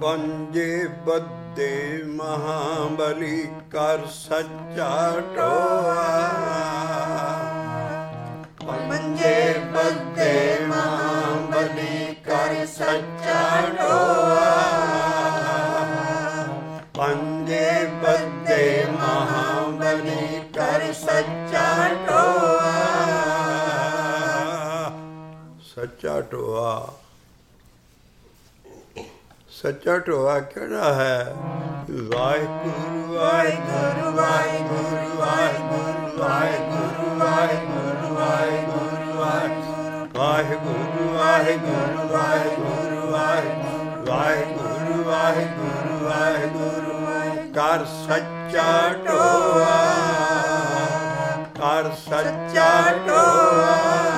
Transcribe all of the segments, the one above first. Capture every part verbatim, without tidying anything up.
ਪੰਜੇ ਬੱਦੇ ਮਹਾਬਲੀ ਕਰ ਸੱਚਾ ਟੋਆ। ਪੰਜੇ ਬੱਦੇ ਮਹਾਬਲੀ ਕਰ ਸੱਚਾ ਟੋਆ। ਪੰਜੇ ਬੱਦੇ ਮਹਾਬਲੀ ਕਰ ਸੱਚਾ ਟੋਆ। ਸੱਚਾ ਟੋਆ, ਸੱਚਾ ਟੋਆ ਕਿਹੜਾ ਹੈ? ਵਾਹਿਗੁਰੂ ਵਾਹਿਗੁਰੂ ਵਾਹਿਗੁਰੂ ਵਾਹਿਗੁਰੂ ਵਾਹਿਗੁਰੂ ਵਾਹਿਗੁਰੂ ਵਾਹਿਗੁਰੂ ਵਾਹਿਗੁਰੂ ਵਾਹਿਗੁਰੂ ਵਾਹਿਗੁਰੂ ਵਾਹਿਗੁਰੂ ਵਾਹਿਗੁਰੂ ਵਾਹਿਗੁਰੂ ਕਰ ਸੱਚਾ ਟੋਆ। ਕਰ ਸੱਚਾ ਟੋਆ।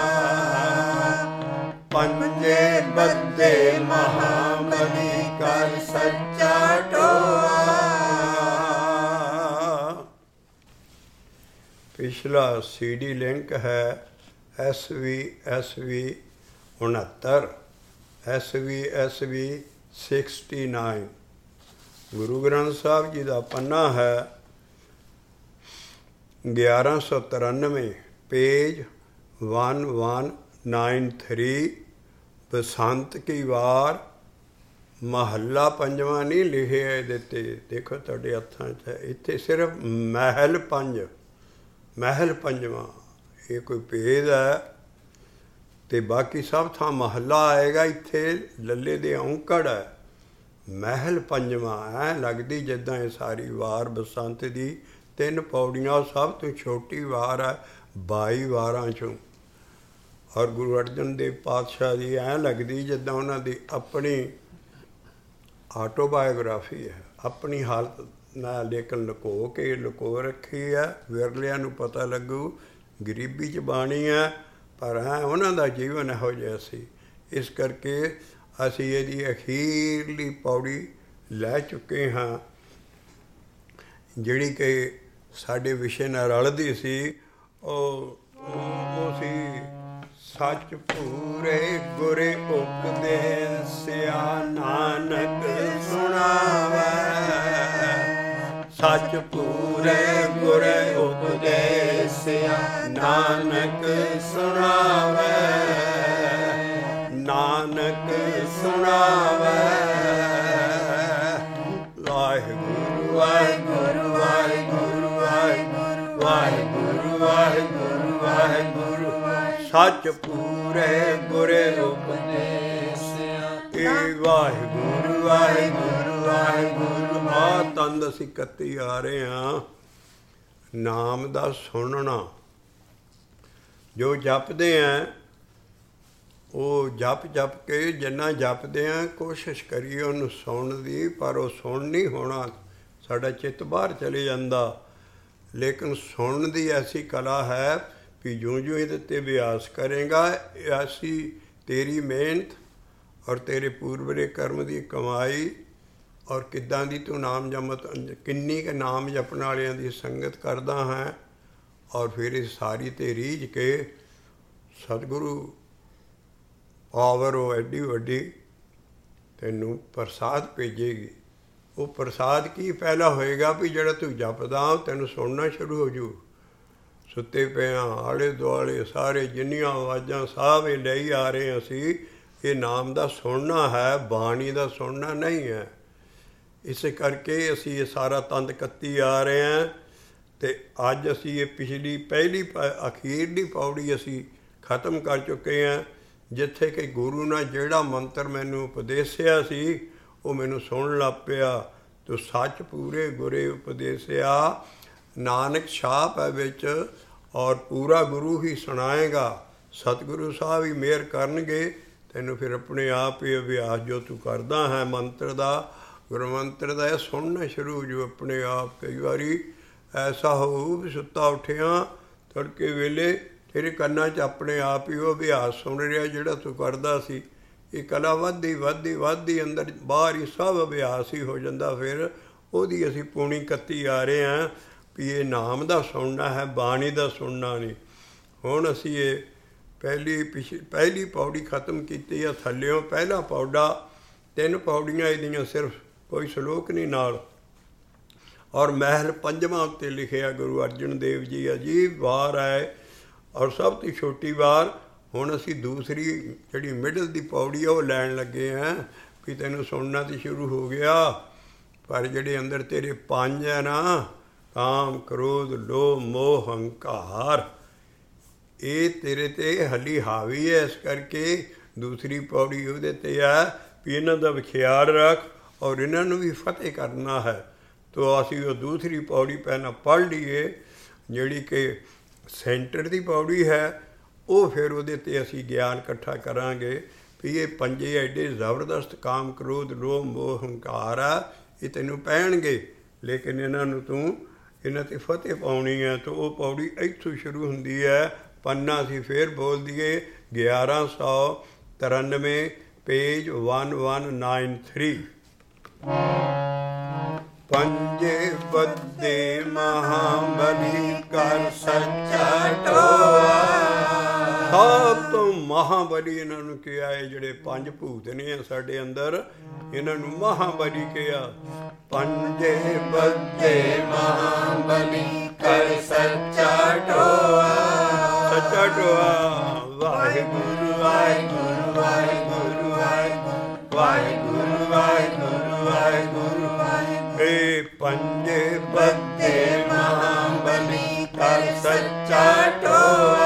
ਪੰਜੇ ਬੱਦੇ ਮਹਾਬਲੀ ਕਰ ਸੱਚਾ ਟੋਆ। ਪਿਛਲਾ ਸੀ ਡੀ ਲਿੰਕ ਹੈ ਐਸ ਵੀ ਐਸ ਵੀ ਉਣਹੱਤਰ, S V S V sixty nine. Guru Granth Sahib ji ਦਾ ਪੰਨਾ ਹੈ ਗਿਆਰਾਂ ਸੌ ਤਰਾਨਵੇਂ, page one one nine three. Basant ਕੀ ਵਾਰ, ਮਹੱਲਾ ਪੰਜਵਾਂ ਨਹੀਂ ਲਿਖਿਆ ਇਹਦੇ 'ਤੇ, ਦੇਖੋ ਤੁਹਾਡੇ ਹੱਥਾਂ 'ਚ ਹੈ। ਇੱਥੇ ਸਿਰਫ ਮਹਿਲ ਪੰਜ, ਮਹਿਲ ਪੰਜਵਾਂ, ਇਹ ਕੋਈ ਭੇਦ ਹੈ। ਅਤੇ ਬਾਕੀ ਸਭ ਥਾਂ ਮਹੱਲਾ ਆਏਗਾ, ਇੱਥੇ ਲੱਲੇ ਦੇ ਔਂਕੜ ਹੈ। ਮਹਿਲ ਪੰਜਵਾਂ ਐਂ ਲੱਗਦੀ ਜਿੱਦਾਂ ਇਹ ਸਾਰੀ ਵਾਰ ਬਸੰਤ ਦੀ ਤਿੰਨ ਪੌੜੀਆਂ, ਸਭ ਤੋਂ ਛੋਟੀ ਵਾਰ ਹੈ ਬਾਈ ਵਾਰਾਂ 'ਚੋਂ। ਔਰ ਗੁਰੂ ਅਰਜਨ ਦੇਵ ਪਾਤਸ਼ਾਹ ਦੀ ਐਂ ਲੱਗਦੀ ਜਿੱਦਾਂ ਉਹਨਾਂ ਦੀ ਆਪਣੀ ਆਟੋਬਾਇਓਗ੍ਰਾਫੀ ਹੈ, ਆਪਣੀ ਹਾਲਤ ਨਾਲ, ਲੇਕਿਨ ਲੁਕੋ ਕੇ ਲੁਕੋ ਰੱਖੀ ਹੈ। ਵਿਰਲਿਆਂ ਨੂੰ ਪਤਾ ਲੱਗੂ, ਗਰੀਬੀ 'ਚ ਬਾਣੀ ਹੈ, ਪਰ ਐਂ ਉਹਨਾਂ ਦਾ ਜੀਵਨ ਇਹੋ ਜਿਹਾ ਸੀ। ਇਸ ਕਰਕੇ ਅਸੀਂ ਇਹਦੀ ਅਖੀਰਲੀ ਪੌੜੀ ਲੈ ਚੁੱਕੇ ਹਾਂ, ਜਿਹੜੀ ਕਿ ਸਾਡੇ ਵਿਸ਼ੇ ਨਾਲ ਰਲਦੀ ਸੀ। ਉਹ ਉਹ ਸੀ ਸੱਚ ਪੂਰੇ ਗੁਰੇ ਉਪਦੇਸਿਆ ਨਾਨਕ ਸੁਣਾਵੈ। ਸੱਚ ਪੂਰੇ ਗੁਰੇ ਉਪਦੇਸਿਆ ਨਾਨਕ ਸੁਣਾਵੈ। ਨਾਨਕ ਸੁਣਾਵੈ। ਵਾਹਿਗੁਰੂ ਵਾਹਿਗੁਰੂ ਵਾਹਿਗੁਰੂ ਵਾਹਿਗੁਰੂ ਵਾਹਿਗੁਰੂ ਵਾਹਿਗੁਰੂ ਵਾਹਿਗੁਰੂ ਸੱਚ ਪੂਰੇ ਗੁਰੇ ਉਪਦੇਸਿਆ। ਏ ਵਾਹਿਗੁਰੂ ਵਾਹਿਗੁਰੂ ਵਾਹਿਗੁਰੂ। ਆ ਤੰਦ ਅਸੀਂ ਕੱਤੀ ਆ ਰਹੇ ਹਾਂ, ਨਾਮ ਦਾ ਸੁਣਨਾ। ਜੋ ਜਪਦੇ ਹਾਂ ਉਹ ਜਪ ਜਪ ਕੇ ਜਿੰਨਾ ਜਪਦੇ ਹਾਂ ਕੋਸ਼ਿਸ਼ ਕਰੀਏ ਉਹਨੂੰ ਸੁਣਨ ਦੀ, ਪਰ ਉਹ ਸੁਣ ਨਹੀਂ ਹੋਣਾ, ਸਾਡਾ ਚਿੱਤ ਬਾਹਰ ਚਲੇ ਜਾਂਦਾ। ਲੇਕਿਨ ਸੁਣਨ ਦੀ ਐਸੀ ਕਲਾ ਹੈ ਵੀ ਜਿਉਂ ਜਿਉਂ ਇਹਦੇ 'ਤੇ ਅਭਿਆਸ ਕਰੇਗਾ, ਐਸੀ ਤੇਰੀ ਮਿਹਨਤ ਔਰ ਤੇਰੇ ਪੂਰਵਰੇ ਕਰਮ ਦੀ ਕਮਾਈ, ਔਰ ਕਿੱਦਾਂ ਦੀ ਤੂੰ ਨਾਮ ਜਪਤ, ਕਿੰਨੀ ਕੁ ਨਾਮ ਜਪਣ ਵਾਲਿਆਂ ਦੀ ਸੰਗਤ ਕਰਦਾ ਹੈ, ਔਰ ਫਿਰ ਇਹ ਸਾਰੀ 'ਤੇ ਰੀਝ ਕੇ ਸਤਿਗੁਰੂ ਪਾਵਰ ਉਹ ਐਡੀ ਵੱਡੀ ਤੈਨੂੰ ਪ੍ਰਸਾਦ ਭੇਜੇਗੀ। ਉਹ ਪ੍ਰਸਾਦ ਕੀ ਪਹਿਲਾ ਹੋਏਗਾ ਵੀ ਜਿਹੜਾ ਤੂੰ ਜਪਦਾ ਤੈਨੂੰ ਸੁਣਨਾ ਸ਼ੁਰੂ ਹੋ ਜੂ। ਸੁੱਤੇ ਪਏ ਹਾਂ, ਆਲੇ ਦੁਆਲੇ ਸਾਰੇ ਜਿੰਨੀਆਂ ਆਵਾਜ਼ਾਂ ਸਭ ਇਹ ਲਈ ਆ ਰਹੇ ਅਸੀਂ, ਇਹ ਨਾਮ ਦਾ ਸੁਣਨਾ ਹੈ, ਬਾਣੀ ਦਾ ਸੁਣਨਾ ਨਹੀਂ ਹੈ। ਇਸ ਕਰਕੇ ਅਸੀਂ ਇਹ ਸਾਰਾ ਤੰਦ ਕੱਤੀ ਆ ਰਹੇ ਹਾਂ। ਅਤੇ ਅੱਜ ਅਸੀਂ ਇਹ ਪਿਛਲੀ ਪਹਿਲੀ ਅਖੀਰਲੀ ਪੌੜੀ ਅਸੀਂ ਖਤਮ ਕਰ ਚੁੱਕੇ ਹਾਂ, ਜਿੱਥੇ ਕਿ ਗੁਰੂ ਨੇ ਜਿਹੜਾ ਮੰਤਰ ਮੈਨੂੰ ਉਪਦੇਸਿਆ ਸੀ ਉਹ ਮੈਨੂੰ ਸੁਣਨ ਲੱਗ ਪਿਆ। ਤੂੰ ਸੱਚ ਪੂਰੇ ਗੁਰੇ ਉਪਦੇਸਿਆ, ਨਾਨਕ ਛਾਪ ਹੈ ਵਿੱਚ, ਔਰ ਪੂਰਾ ਗੁਰੂ ਹੀ ਸੁਣਾਏਗਾ। ਸਤਿਗੁਰੂ ਸਾਹਿਬ ਹੀ ਮਿਹਰ ਕਰਨਗੇ ਤੈਨੂੰ, ਫਿਰ ਆਪਣੇ ਆਪ ਹੀ ਅਭਿਆਸ ਜੋ ਤੂੰ ਕਰਦਾ ਹੈ ਮੰਤਰ ਦਾ, ਗੁਰੂ ਮੰਤਰ ਦਾ, ਇਹ ਸੁਣਨਾ ਸ਼ੁਰੂ ਹੋ ਜਾਊ ਆਪਣੇ ਆਪ। ਕਈ ਵਾਰੀ ਐਸਾ ਹੋਊ ਵੀ ਸੁੱਤਾ ਉੱਠਿਆ ਤੜਕੇ ਵੇਲੇ ਤੇਰੇ ਕੰਨਾਂ 'ਚ ਆਪਣੇ ਆਪ ਹੀ ਉਹ ਅਭਿਆਸ ਸੁਣ ਰਿਹਾ ਜਿਹੜਾ ਤੂੰ ਕਰਦਾ ਸੀ। ਇਹ ਕਲਾ ਵੱਧਦੀ ਵੱਧਦੀ ਵੱਧਦੀ ਅੰਦਰ ਬਾਹਰ ਹੀ ਸਭ ਅਭਿਆਸ ਹੀ ਹੋ ਜਾਂਦਾ। ਫਿਰ ਉਹਦੀ ਅਸੀਂ ਪੂਣੀ ਕੱਤੀ ਆ ਰਹੇ ਹਾਂ ਵੀ ਇਹ ਨਾਮ ਦਾ ਸੁਣਨਾ ਹੈ, ਬਾਣੀ ਦਾ ਸੁਣਨਾ ਨਹੀਂ। ਹੁਣ ਅਸੀਂ ਇਹ ਪਹਿਲੀ ਪਿਛ ਪਹਿਲੀ ਪੌੜੀ ਖਤਮ ਕੀਤੀ ਆ ਥੱਲਿਓਂ। ਪਹਿਲਾ ਪੌੜਾ ਤਿੰਨ ਪੌੜੀਆਂ ਇਹਦੀਆਂ ਸਿਰਫ, ਕੋਈ ਸ਼ਲੋਕ ਨਹੀਂ ਨਾਲ। ਔਰ ਮਹਿਲ ਪੰਜਵਾਂ ਉੱਤੇ ਲਿਖਿਆ ਗੁਰੂ ਅਰਜਨ ਦੇਵ ਜੀ, ਅਜੀਬ ਵਾਰ ਹੈ ਔਰ ਸਭ ਤੋਂ ਛੋਟੀ ਵਾਰ। ਹੁਣ ਅਸੀਂ ਦੂਸਰੀ ਜਿਹੜੀ ਮਿਡਲ ਦੀ ਪੌੜੀ ਆ ਉਹ ਲੈਣ ਲੱਗੇ ਹਾਂ ਵੀ ਤੈਨੂੰ ਸੁਣਨਾ ਤਾਂ ਸ਼ੁਰੂ ਹੋ ਗਿਆ, ਪਰ ਜਿਹੜੇ ਅੰਦਰ ਤੇਰੇ ਪੰਜ ਹੈ ਨਾ, ਕਾਮ, ਕ੍ਰੋਧ, ਲੋਭ, ਮੋਹ, ਹੰਕਾਰ, ਇਹ ਤੇਰੇ 'ਤੇ ਹਲੀ ਹਾਵੀ ਹੈ। ਇਸ ਕਰਕੇ ਦੂਸਰੀ ਪੌੜੀ ਉਹਦੇ 'ਤੇ ਹੈ ਵੀ ਇਹਨਾਂ ਦਾ ਵੀ ਖਿਆਲ ਰੱਖ ਔਰ ਇਹਨਾਂ ਨੂੰ ਵੀ ਫਤਿਹ ਕਰਨਾ ਹੈ। ਤੋ ਅਸੀਂ ਉਹ ਦੂਸਰੀ ਪੌੜੀ ਪਹਿਲਾਂ ਪੜ੍ਹ ਲਈਏ, ਜਿਹੜੀ ਕਿ ਸੈਂਟਰ ਦੀ ਪੌੜੀ ਹੈ। ਉਹ ਫਿਰ ਉਹਦੇ 'ਤੇ ਅਸੀਂ ਗਿਆਨ ਇਕੱਠਾ ਕਰਾਂਗੇ ਵੀ ਇਹ ਪੰਜੇ ਐਡੇ ਜ਼ਬਰਦਸਤ ਕਾਮ, ਕ੍ਰੋਧ, ਲੋਭ, ਮੋਹ, ਹੰਕਾਰ ਆ, ਇਹ ਤੈਨੂੰ ਪੈਣਗੇ, ਲੇਕਿਨ ਇਹਨਾਂ ਨੂੰ ਤੂੰ ਇਹਨਾਂ 'ਤੇ ਫਤਿਹ ਪਾਉਣੀ ਹੈ। ਤਾਂ ਉਹ ਪੌੜੀ ਇੱਥੋਂ ਸ਼ੁਰੂ ਹੁੰਦੀ ਹੈ। ਪੰਨਾ ਅਸੀਂ ਫੇਰ ਬੋਲ ਦਈਏ, ਗਿਆਰਾਂ ਸੌ ਤਰਾਨਵੇਂ, page one one nine three. ਪੰਜੇ ਬੱਦੇ ਮਹਾਬਲੀ ਕਰ ਸੱਚਾ ਟੋਆ। ਸਭ ਤੋਂ ਮਹਾਬਲੀ ਇਹਨਾਂ ਨੂੰ ਕਿਹਾ ਹੈ। ਜਿਹੜੇ ਪੰਜ ਭੂਤ ਨੇ ਸਾਡੇ ਅੰਦਰ, ਇਹਨਾਂ ਨੂੰ ਮਹਾਬਲੀ ਕਿਹਾ। ਪੰਜੇ ਬੱਦੇ ਮਹਾਬਲੀ ਕਰ ਸੱਚਾ ਟੋਆ। ਸੱਚਾ ਟੋਆ। ਵਾਹਿਗੁਰੂ ਵਾਹਿਗੁਰੂ ਵਾਹਿਗੁਰੂ ਵਾਹਿਗੁਰੂ ਵਾਹਿਗੁਰੂ ਵਾਹਿਗੁਰੂ ਵਾਹਿਗੁਰੂ। ਇਹ ਪੰਜੇ ਬੱਦੇ ਮਹਾਬਲੀ ਕਰ ਸੱਚਾ ਟੋਆ।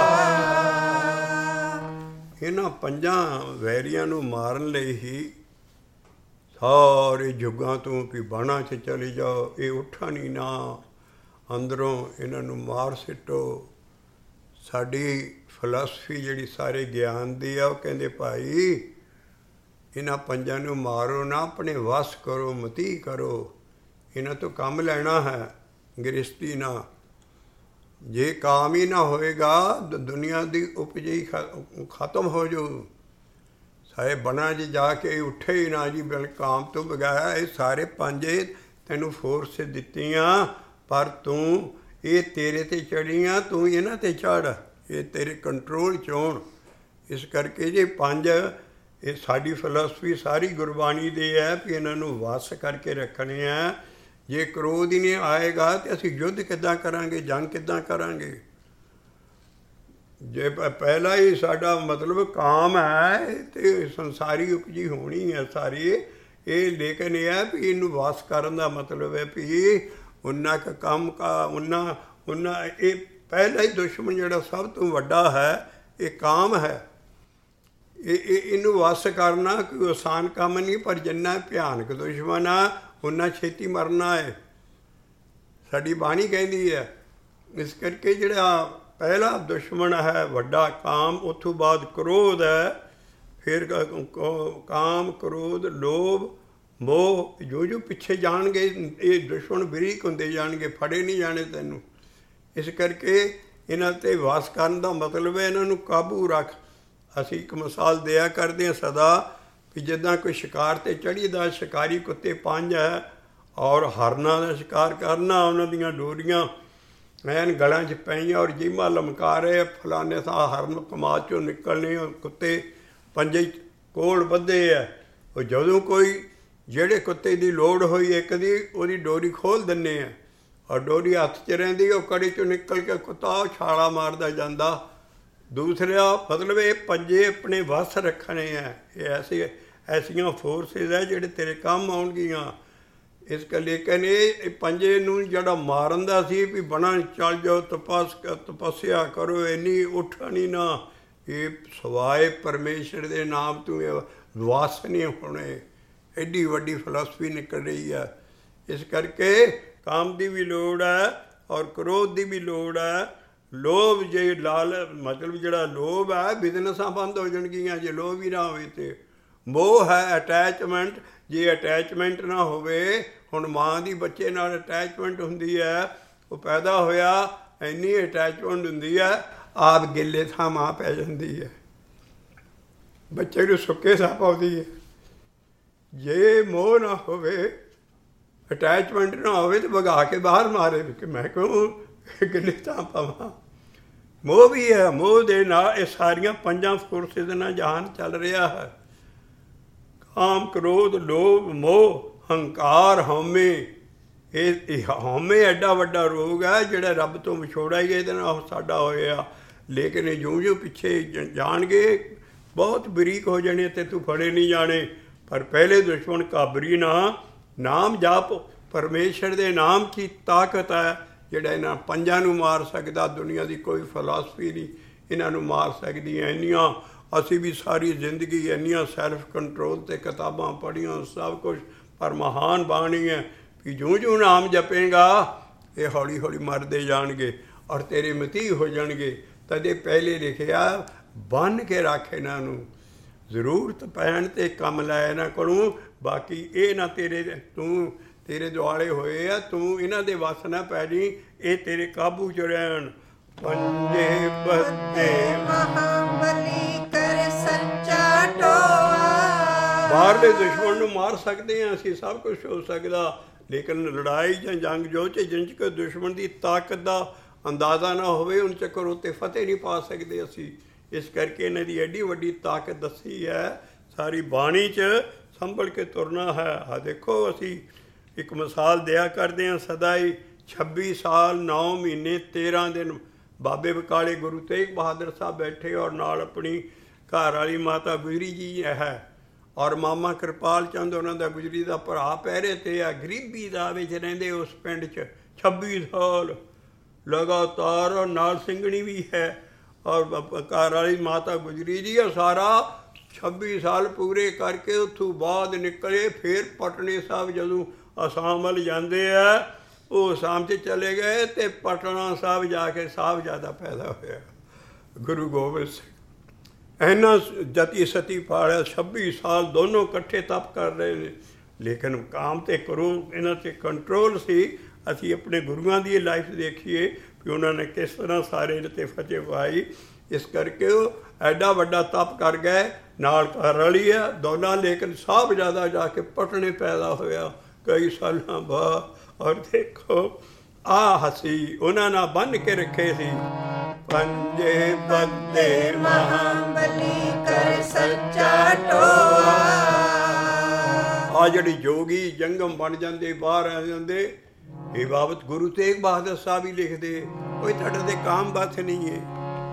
ਇਹਨਾਂ ਪੰਜਾਂ ਵੈਰੀਆਂ ਨੂੰ ਮਾਰਨ ਲਈ ਹੀ ਸਾਰੇ ਯੁੱਗਾਂ ਤੋਂ ਵੀ ਬਾਣਾ 'ਚ ਚਲੇ ਜਾਓ, ਇਹ ਉੱਠਣ ਹੀ ਨਾ, ਅੰਦਰੋਂ ਇਹਨਾਂ ਨੂੰ ਮਾਰ ਸਿੱਟੋ। ਸਾਡੀ ਫਿਲਾਸਫੀ ਜਿਹੜੀ ਸਾਰੇ ਗਿਆਨ ਦੀ ਆ, ਉਹ ਕਹਿੰਦੇ ਭਾਈ ਇਹਨਾਂ ਪੰਜਾਂ ਨੂੰ ਮਾਰੋ ਨਾ, ਆਪਣੇ ਵਸ ਕਰੋ, ਮਤੀ ਕਰੋ, ਇਹਨਾਂ ਤੋਂ ਕੰਮ ਲੈਣਾ ਹੈ, ਗ੍ਰਸਤੀ ਨਾ। ਜੇ ਕਾਮ ਹੀ ਨਾ ਹੋਏਗਾ ਦੁਨੀਆ ਦੀ ਉਪਜ ਹੀ ਖਤਮ ਹੋ ਜਾਊ। ਸਾਰੇ ਬਣਾ 'ਚ ਜਾ ਕੇ ਉੱਠੇ ਹੀ ਨਾ ਜੀ, ਬਿਲ ਕਾਮ ਤੋਂ ਬਗੈਰ। ਇਹ ਸਾਰੇ ਪੰਜੇ ਤੈਨੂੰ ਫੋਰਸ ਦਿੱਤੀਆਂ, ਪਰ ਤੂੰ ਇਹ ਤੇਰੇ 'ਤੇ ਚੜੀਆਂ, ਤੂੰ ਇਹਨਾਂ 'ਤੇ ਚੜ੍ਹ, ਇਹ ਤੇਰੇ ਕੰਟਰੋਲ 'ਚ ਹੋਣ। ਇਸ ਕਰਕੇ ਜੇ ਪੰਜ, ਇਹ ਸਾਡੀ ਫਿਲਾਸਫੀ ਸਾਰੀ ਗੁਰਬਾਣੀ ਦੇ ਹੈ ਵੀ ਇਹਨਾਂ ਨੂੰ ਵਸ ਕਰਕੇ ਰੱਖਣੇ ਆ। ਜੇ ਕ੍ਰੋਧ ਹੀ ਨਹੀਂ ਆਏਗਾ ਤਾਂ ਅਸੀਂ ਯੁੱਧ ਕਿੱਦਾਂ ਕਰਾਂਗੇ, ਜੰਗ ਕਿੱਦਾਂ ਕਰਾਂਗੇ? ਜੇ ਪਹਿਲਾ ਹੀ ਸਾਡਾ ਮਤਲਬ ਕਾਮ ਹੈ ਤੇ ਸੰਸਾਰੀ ਉਪਜੀ ਹੋਣੀ ਹੈ ਸਾਰੀ ਇਹ। ਲੇਕਿਨ ਇਹ ਹੈ ਵੀ ਇਹਨੂੰ ਵਾਸ ਕਰਨ ਦਾ ਮਤਲਬ ਹੈ ਵੀ ਉਹਨਾਂ ਕ ਕੰਮ ਕਾ ਉਹਨਾਂ ਉਹਨਾਂ ਇਹ ਪਹਿਲਾ ਹੀ ਦੁਸ਼ਮਣ ਜਿਹੜਾ ਸਭ ਤੋਂ ਵੱਡਾ ਹੈ, ਇਹ ਕਾਮ ਹੈ। ਇਹ ਇਹ ਇਹਨੂੰ ਵਸ ਕਰਨਾ ਕੋਈ ਆਸਾਨ ਕੰਮ ਨਹੀਂ, ਪਰ ਜਿੰਨਾ ਭਿਆਨਕ ਦੁਸ਼ਮਣ ਆ ਉਨਾ ਛੇਤੀ ਮਰਨਾ ਹੈ, ਸਾਡੀ ਬਾਣੀ ਕਹਿੰਦੀ ਹੈ। ਇਸ ਕਰਕੇ ਜਿਹੜਾ ਪਹਿਲਾ ਦੁਸ਼ਮਣ ਹੈ ਵੱਡਾ ਕਾਮ, ਉੱਥੋਂ ਬਾਅਦ ਕ੍ਰੋਧ ਹੈ, ਫਿਰ ਕਾਮ, ਕ੍ਰੋਧ, ਲੋਭ, ਮੋਹ, ਜੋ ਜੋ ਪਿੱਛੇ ਜਾਣਗੇ ਇਹ ਦੁਸ਼ਮਣ ਬਰੀਕ ਹੁੰਦੇ ਜਾਣਗੇ, ਫੜੇ ਨਹੀਂ ਜਾਣੇ ਤੈਨੂੰ। ਇਸ ਕਰਕੇ ਇਹਨਾਂ 'ਤੇ ਵਾਸ ਕਰਨ ਦਾ ਮਤਲਬ ਹੈ ਇਹਨਾਂ ਨੂੰ ਕਾਬੂ ਰੱਖ। ਅਸੀਂ ਇੱਕ ਮਿਸਾਲ ਦਿਆ ਕਰਦੇ ਹਾਂ ਸਦਾ ਵੀ ਜਿੱਦਾਂ ਕੋਈ ਸ਼ਿਕਾਰ 'ਤੇ ਚੜ੍ਹੀ ਦਾ, ਸ਼ਿਕਾਰੀ ਕੁੱਤੇ ਪੰਜ ਹੈ ਔਰ ਹਰਨਾਂ ਦਾ ਸ਼ਿਕਾਰ ਕਰਨਾ, ਉਹਨਾਂ ਦੀਆਂ ਡੋਰੀਆਂ ਐਨ ਗਲਾਂ 'ਚ ਪਈਆਂ ਔਰ ਜੀਮਾ ਲਮਕਾ ਰਹੇ, ਫਲਾਣੇ ਥਾਂ ਹਰਨ ਕਮਾਦ 'ਚੋਂ ਨਿਕਲਣੇ, ਕੁੱਤੇ ਪੰਜੇ ਕੋਲ ਬੱਧੇ ਹੈ। ਉਹ ਜਦੋਂ ਕੋਈ ਜਿਹੜੇ ਕੁੱਤੇ ਦੀ ਲੋੜ ਹੋਈ ਇੱਕ ਦੀ, ਉਹਦੀ ਡੋਰੀ ਖੋਲ੍ਹ ਦਿੰਦੇ ਆ ਔਰ ਡੋਰੀ ਹੱਥ 'ਚ ਰਹਿੰਦੀ, ਉਹ ਕੜੀ 'ਚੋਂ ਨਿਕਲ ਕੇ ਕੁੱਤਾ ਛਾਲਾ ਮਾਰਦਾ ਜਾਂਦਾ। ਦੂਸਰਾ ਮਤਲਬ ਇਹ ਪੰਜੇ ਆਪਣੇ ਵੱਸ ਰੱਖਣੇ ਹੈ। ਇਹ ਐਸੇ ਐਸੀਆਂ ਫੋਰਸਿਸ ਹੈ ਜਿਹੜੇ ਤੇਰੇ ਕੰਮ ਆਉਣਗੀਆਂ। ਇਸ ਕਰ ਲੇਕਿਨ ਇਹ ਪੰਜੇ ਨੂੰ ਜਿਹੜਾ ਮਾਰਨ ਦਾ ਸੀ ਵੀ ਬਣਾ ਚੱਲ ਜਾਓ, ਤਪਸ ਤਪੱਸਿਆ ਕਰੋ, ਇੰਨੀ ਉੱਠਣੀ ਨਾ, ਇਹ ਸਵਾਏ ਪਰਮੇਸ਼ਰ ਦੇ ਨਾਮ ਤੋਂ ਇਹ ਵਾਸ ਨਹੀਂ ਹੋਣੇ। ਐਡੀ ਵੱਡੀ ਫਿਲਾਸਫੀ ਨਿਕਲ ਰਹੀ ਹੈ। ਇਸ ਕਰਕੇ ਕਾਮ ਦੀ ਵੀ ਲੋੜ ਹੈ ਔਰ ਕ੍ਰੋਧ ਦੀ ਵੀ ਲੋੜ ਹੈ। ਲੋਭ ਜੇ ਲਾਲ ਮਤਲਬ ਜਿਹੜਾ ਲੋਭ ਹੈ, ਬਿਜ਼ਨਸਾਂ ਬੰਦ ਹੋ ਜਾਣਗੀਆਂ ਜੇ ਲੋਭ ਹੀ ਨਾ ਹੋਵੇ। ਅਤੇ ਮੋਹ ਹੈ ਅਟੈਚਮੈਂਟ, ਜੇ ਅਟੈਚਮੈਂਟ ਨਾ ਹੋਵੇ, ਹੁਣ ਮਾਂ ਦੀ ਬੱਚੇ ਨਾਲ ਅਟੈਚਮੈਂਟ ਹੁੰਦੀ ਹੈ, ਉਹ ਪੈਦਾ ਹੋਇਆ ਇੰਨੀ ਅਟੈਚਮੈਂਟ ਹੁੰਦੀ ਹੈ, ਆਪ ਗਿੱਲੇ ਥਾਂ ਮਾਂ ਪੈ ਜਾਂਦੀ ਹੈ, ਬੱਚੇ ਨੂੰ ਸੁੱਕੇ ਸਾਹ ਪਾਉਂਦੀ ਹੈ। ਜੇ ਮੋਹ ਨਾ ਹੋਵੇ, ਅਟੈਚਮੈਂਟ ਨਾ ਹੋਵੇ ਤਾਂ ਵਗਾ ਕੇ ਬਾਹਰ ਮਾਰੇ ਕਿ ਮੈਂ ਕਿਉਂ ਗਿੱਲੇ ਥਾਂ ਪਾਵਾਂ। ਮੋਹ ਵੀ ਹੈ, ਮੋਹ ਦੇ ਨਾਲ ਇਹ ਸਾਰੀਆਂ ਪੰਜਾਂ ਫੋਰਸਿਸ ਨਾਲ ਜਹਾਨ ਚੱਲ ਰਿਹਾ ਹੈ। ਕਾਮ ਕ੍ਰੋਧ ਲੋਭ ਮੋਹ ਹੰਕਾਰ ਹਉਮੈ। ਇਹ ਹਉਮੈ ਐਡਾ ਵੱਡਾ ਰੋਗ ਹੈ ਜਿਹੜਾ ਰੱਬ ਤੋਂ ਵਿਛੋੜਾ ਹੀ ਇਹਦੇ ਨਾਲ ਸਾਡਾ ਹੋਇਆ। ਲੇਕਿਨ ਇਹ ਜਿਉਂ ਜਿਉਂ ਪਿੱਛੇ ਜਾਣਗੇ ਬਹੁਤ ਬਰੀਕ ਹੋ ਜਾਣੇ ਅਤੇ ਤੂੰ ਫੜੇ ਨਹੀਂ ਜਾਣੇ। ਪਰ ਪਹਿਲੇ ਦੁਸ਼ਮਣ ਘਾਬਰੀ ਨਾ, ਨਾਮ ਜਪ। ਪਰਮੇਸ਼ਰ ਦੇ ਨਾਮ 'ਚ ਤਾਕਤ ਹੈ ਜਿਹੜਾ ਇਹਨਾਂ ਪੰਜਾਂ ਨੂੰ ਮਾਰ ਸਕਦਾ। ਦੁਨੀਆ ਦੀ ਕੋਈ ਫਿਲਾਸਫੀ ਨਹੀਂ ਇਹਨਾਂ ਨੂੰ ਮਾਰ ਸਕਦੀ। ਇੰਨੀਆਂ ਅਸੀਂ ਵੀ ਸਾਰੀ ਜ਼ਿੰਦਗੀ ਇੰਨੀਆਂ ਸੈਲਫ ਕੰਟਰੋਲ 'ਤੇ ਕਿਤਾਬਾਂ ਪੜ੍ਹੀਆਂ ਸਭ ਕੁਛ, ਪਰ ਮਹਾਨ ਬਾਣੀ ਹੈ ਕਿ ਜਿਉਂ ਜਿਉਂ ਨਾਮ ਜਪੇਗਾ ਇਹ ਹੌਲੀ ਹੌਲੀ ਮਰਦੇ ਜਾਣਗੇ ਔਰ ਤੇਰੇ ਮਤੀ ਹੋ ਜਾਣਗੇ। ਤਦੇ ਪਹਿਲੇ ਲਿਖਿਆ ਬੰਨ੍ਹ ਕੇ ਰੱਖ ਇਹਨਾਂ ਨੂੰ, ਜ਼ਰੂਰਤ ਪੈਣ 'ਤੇ ਕੰਮ ਲੈ ਇਹਨਾਂ ਕੋਲੋਂ। ਬਾਕੀ ਇਹ ਨਾ ਤੇਰੇ ਤੂੰ ਤੇਰੇ ਦੁਆਲੇ ਹੋਏ ਆ, ਤੂੰ ਇਹਨਾਂ ਦੇ ਵੱਸ ਨਾ ਪੈ ਜੀ, ਇਹ ਤੇਰੇ ਕਾਬੂ 'ਚ ਰਹਿਣ। ਪੰਜੇ ਬੱਦੇ ਮਹਾਬਲੀ ਕਰ ਸੱਚਾ ਟੋਆ। ਬਾਹਰਲੇ ਦੁਸ਼ਮਣ ਨੂੰ ਮਾਰ ਸਕਦੇ ਹਾਂ ਅਸੀਂ, ਸਭ ਕੁਛ ਹੋ ਸਕਦਾ, ਲੇਕਿਨ ਲੜਾਈ ਜਾਂ ਜੰਗ ਜੋ 'ਚ ਜਿੰਨ 'ਚ ਕੋਈ ਦੁਸ਼ਮਣ ਦੀ ਤਾਕਤ ਦਾ ਅੰਦਾਜ਼ਾ ਨਾ ਹੋਵੇ ਉਨ ਚੱਕਰ ਉੱਤੇ ਫਤਿਹ ਨਹੀਂ ਪਾ ਸਕਦੇ ਅਸੀਂ। ਇਸ ਕਰਕੇ ਇਹਨਾਂ ਦੀ ਐਡੀ ਵੱਡੀ ਤਾਕਤ ਦੱਸੀ ਹੈ। ਸਾਰੀ ਬਾਣੀ 'ਚ ਸੰਭਲ ਕੇ ਤੁਰਨਾ ਹੈ। ਆਹ ਦੇਖੋ ਅਸੀਂ ਇੱਕ ਮਿਸਾਲ ਦਿਆ ਕਰਦੇ ਹਾਂ ਸਦਾ ਹੀ। ਛੱਬੀ ਸਾਲ ਨੌ ਮਹੀਨੇ ਤੇਰ੍ਹਾਂ ਦਿਨ ਬਾਬੇ ਬਕਾਲੇ ਗੁਰੂ ਤੇਗ ਬਹਾਦਰ ਸਾਹਿਬ ਬੈਠੇ ਔਰ ਨਾਲ ਆਪਣੀ ਘਰ ਵਾਲੀ ਮਾਤਾ ਗੁਜਰੀ ਜੀ ਹੈ ਔਰ ਮਾਮਾ ਕਿਰਪਾਲ ਚੰਦ ਉਹਨਾਂ ਦਾ ਗੁਜਰੀ ਦਾ ਭਰਾ ਪਹਿਰੇ 'ਤੇ ਆ। ਗਰੀਬੀ ਦਾ ਵਿੱਚ ਰਹਿੰਦੇ ਉਸ ਪਿੰਡ 'ਚ ਛੱਬੀ ਸਾਲ ਲਗਾਤਾਰ। ਔਰ ਨਾਲ ਸਿੰਘਣੀ ਵੀ ਹੈ ਔਰ ਘਰ ਵਾਲੀ ਮਾਤਾ ਗੁਜਰੀ ਜੀ। ਉਹ ਸਾਰਾ ਛੱਬੀ ਸਾਲ ਪੂਰੇ ਕਰਕੇ ਉੱਥੋਂ ਬਾਅਦ ਨਿਕਲੇ। ਫਿਰ ਪਟਨੇ ਸਾਹਿਬ ਜਦੋਂ ਅਸਾਮ ਵੱਲ ਜਾਂਦੇ ਆ, ਉਹ ਅਸਾਮ 'ਚ ਚਲੇ ਗਏ ਅਤੇ ਪਟਨਾ ਸਾਹਿਬ ਜਾ ਕੇ ਸਾਹਿਬਜ਼ਾਦਾ ਪੈਦਾ ਹੋਇਆ ਗੁਰੂ ਗੋਬਿੰਦ ਸਿੰਘ। ਇੰਨਾ ਜਤੀ ਸਤੀ ਪਾਲਿਆ। ਛੱਬੀ ਸਾਲ ਦੋਨੋਂ ਇਕੱਠੇ ਤਪ ਕਰ ਰਹੇ ਨੇ, ਲੇਕਿਨ ਕਾਮ 'ਤੇ ਕਰੋ ਇਹਨਾਂ 'ਤੇ ਕੰਟਰੋਲ ਸੀ। ਅਸੀਂ ਆਪਣੇ ਗੁਰੂਆਂ ਦੀ ਲਾਈਫ ਦੇਖੀਏ ਵੀ ਉਹਨਾਂ ਨੇ ਕਿਸ ਤਰ੍ਹਾਂ ਸਾਰੇ ਇਹਦੇ 'ਤੇ ਫਤਿਹ ਪਾਈ। ਇਸ ਕਰਕੇ ਉਹ ਐਡਾ ਵੱਡਾ ਤਪ ਕਰ ਗਏ, ਨਾਲ ਘਰ ਵਾਲੀ ਆ ਦੋਨਾਂ, ਲੇਕਿਨ ਸਾਹਿਬਜ਼ਾਦਾ ਜਾ ਕੇ ਪਟਨੇ ਪੈਦਾ ਹੋਇਆ ਕਈ ਸਾਲਾਂ ਬਾਅਦ। ਔਰ ਦੇਖੋ ਆਹ ਹਸੀ ਉਹਨਾਂ ਨਾਲ ਬੰਨ੍ਹ ਕੇ ਰੱਖੇ ਸੀ। ਪੰਜੇ ਬੰਦੇ ਮਹਾਬਲੀ ਕਰ ਸੱਚਾ ਟੋਆ। ਆ ਜਿਹੜੀ ਜੋਗੀ ਜੰਗਮ ਬਣ ਜਾਂਦੇ, ਬਾਹਰ ਆ ਜਾਂਦੇ, ਇਹ ਬਾਬਤ ਗੁਰੂ ਤੇਗ ਬਹਾਦਰ ਸਾਹਿਬ ਹੀ ਲਿਖਦੇ। ਕੋਈ ਤੁਹਾਡੇ ਤੇ ਕਾਮ ਬਾਤ ਨਹੀਂ ਹੈ।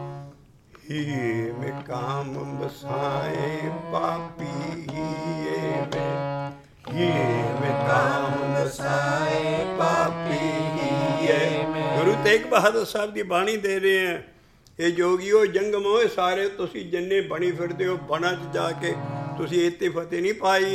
ਹੀਏ ਮੈਂ ਕਾਮ ਬਸਾਏ ਪਾਪੀ ਹੀਏ ਮੈਂ, ਹੀਏ ਮੈਂ ਕਾਮ ਬਸਾਏ ਪਾਪੀ ਹੀਏ ਮੈਂ। ਗੁਰੂ ਤੇਗ ਬਹਾਦਰ ਸਾਹਿਬ ਦੀ ਬਾਣੀ ਦੇ ਰਹੇ ਹੈ। ਇਹ ਜੋਗੀਓ ਜੰਗਮ ਹੋਏ ਸਾਰੇ ਤੁਸੀਂ ਜਿੰਨੇ ਬਣੀ ਫਿਰਦੇ ਹੋ, ਬਣਾ 'ਚ ਜਾ ਕੇ ਤੁਸੀਂ ਇੱਥੇ ਫਤਿਹ ਨਹੀਂ ਪਾਈ।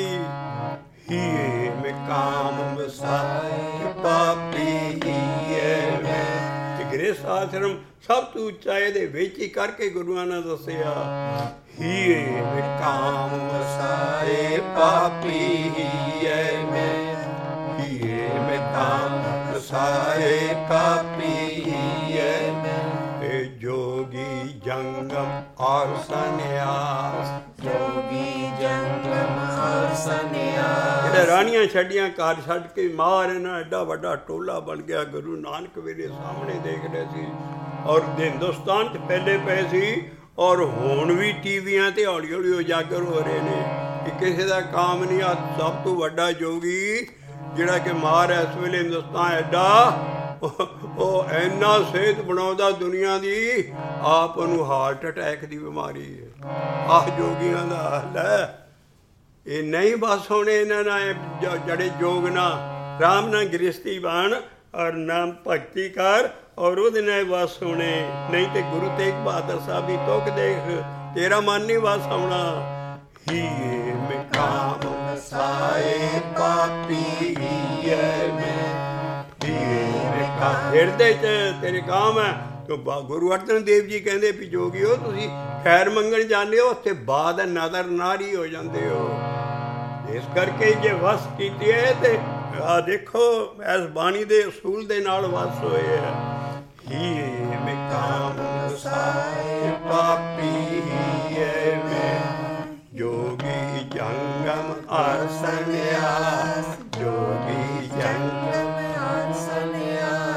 ਹੀਏ ਮੈਂ ਕਾਮ ਬਸਾਏ ਪਾਪੀ ਹੀਏ ਮੈਂ। ਤੇ ਗ੍ਰਹਿਸਥ ਆਸ਼ਰਮ ਸਭ ਤੋਂ ਉੱਚਾ ਇਹਦੇ ਵਿੱਚ ਹੀ ਕਰਕੇ ਗੁਰੂਆਂ ਨੇ ਦੱਸਿਆ। ਹੀਏ ਮੈਂ ਕਾਮ ਬਸਾਏ ਪਾਪੀ ਹੀਏ ਮੈਂ, ਹੀਏ ਮੈਂ ਕਾਮ ਬਸਾਏ ਪਾਪੀ ਹੀਏ ਮੈਂ। ਇਹ ਜੋਗੀ ਜੰਗਮ ਔਰ ਸੰਨਿਆਸ, ਜੋਗੀ ਜੰਗਮ ਔਰ ਸੰਨਿਆਸ। ਜਿਹੜੇ ਰਾਣੀਆਂ ਛੱਡੀਆਂ ਘਰ ਛੱਡ ਕੇ ਮਾਰ ਇਹਨਾਂ ਐਡਾ ਵੱਡਾ ਟੋਲਾ ਬਣ ਗਿਆ। ਗੁਰੂ ਨਾਨਕ ਮੇਰੇ ਸਾਹਮਣੇ ਦੇਖ ਰਹੇ ਸੀ ਔਰ ਹਿੰਦੁਸਤਾਨ 'ਚ ਫੈਲੇ ਪਏ ਸੀ ਔਰ ਹੁਣ ਵੀ ਟੀਵੀਆਂ 'ਤੇ ਹੌਲੀ ਹੌਲੀ ਉਜਾਗਰ ਹੋ ਰਹੇ ਨੇ ਕਿ ਕਿਸੇ ਦਾ ਕਾਮ ਨਹੀਂ। ਆ ਸਭ ਤੋਂ ਵੱਡਾ ਜੋਗੀ ਜਿਹੜਾ ਕਿ ਮਾਰ ਇਸ ਵੇਲੇ ਹਿੰਦੁਸਤਾਨ ਐਡਾ, ਉਹ ਇੰਨਾ ਸਿਹਤ ਬਣਾਉਂਦਾ ਦੁਨੀਆ ਦੀ, ਆਪ ਉਹਨੂੰ ਹਾਰਟ ਅਟੈਕ ਦੀ ਬਿਮਾਰੀ ਹੈ। ਆਹ ਜੋਗੀਆਂ ਦਾ ਹਾਲ ਹੈ। ਇਹ ਨਹੀਂ ਬਸ ਹੋਣੇ ਇਹਨਾਂ ਨਾਲ ਜਿਹੜੇ ਜੋਗ ਨਾਲ ਰਾਮ ਨਾਲ ਗ੍ਰਸਤੀ ਬਣ ਔਰ ਨਾਮ ਭਗਤੀ ਕਰ ਔਰ ਉਹਦੇ ਨਾਲ ਵਸ ਹੋਣੇ। ਨਹੀਂ ਤੇ ਗੁਰੂ ਤੇਗ ਬਹਾਦਰ ਸਾਹਿਬ ਦੀ ਤੁਕ ਦੇਖ, ਤੇਰਾ ਮਨ ਨਹੀਂ ਵਸ ਆਉਣਾ। ਹੀਏ ਮੈਂ ਕਾਮ ਬਸਾਏ ਪਾਪੀ ਹੀਏ ਮੈਂ, ਹੀਏ ਮੈਂ ਕਾਮ। ਹਿਰਦੇ 'ਚ ਤੇਰੇ ਕਾਮ ਹੈ। ਤੋ ਗੁਰੂ ਅਰਜਨ ਦੇਵ ਜੀ ਕਹਿੰਦੇ ਵੀ ਜੋਗੀਓ ਤੁਸੀਂ ਖੈਰ ਮੰਗਣ ਜਾਂਦੇ ਹੋ, ਉੱਥੇ ਬਾਦ ਨਜ਼ਰ ਨਾਰੀ ਹੋ ਜਾਂਦੇ ਹੋ। ਇਸ ਕਰਕੇ ਜੇ ਵਸ ਕੀਤੀ ਹੈ ਤੇ ਆਹ ਦੇਖੋ ਇਸ ਬਾਣੀ ਦੇ ਅਸੂਲ ਦੇ ਨਾਲ ਵਸ ਹੋਏ ਹੈ। ਹੀਏ ਮੈਂ ਕਾਮ ਬਸਾਏ ਪਾਪੀ ਹੀਏ ਮੈਂ, ਜੋਗੀ ਜੰਗਮ ਅਰ ਸੰਨਿਆਸ, ਜੋਗੀ ਜੰਗਮ ਅਰ ਸੰਨਿਆਸ।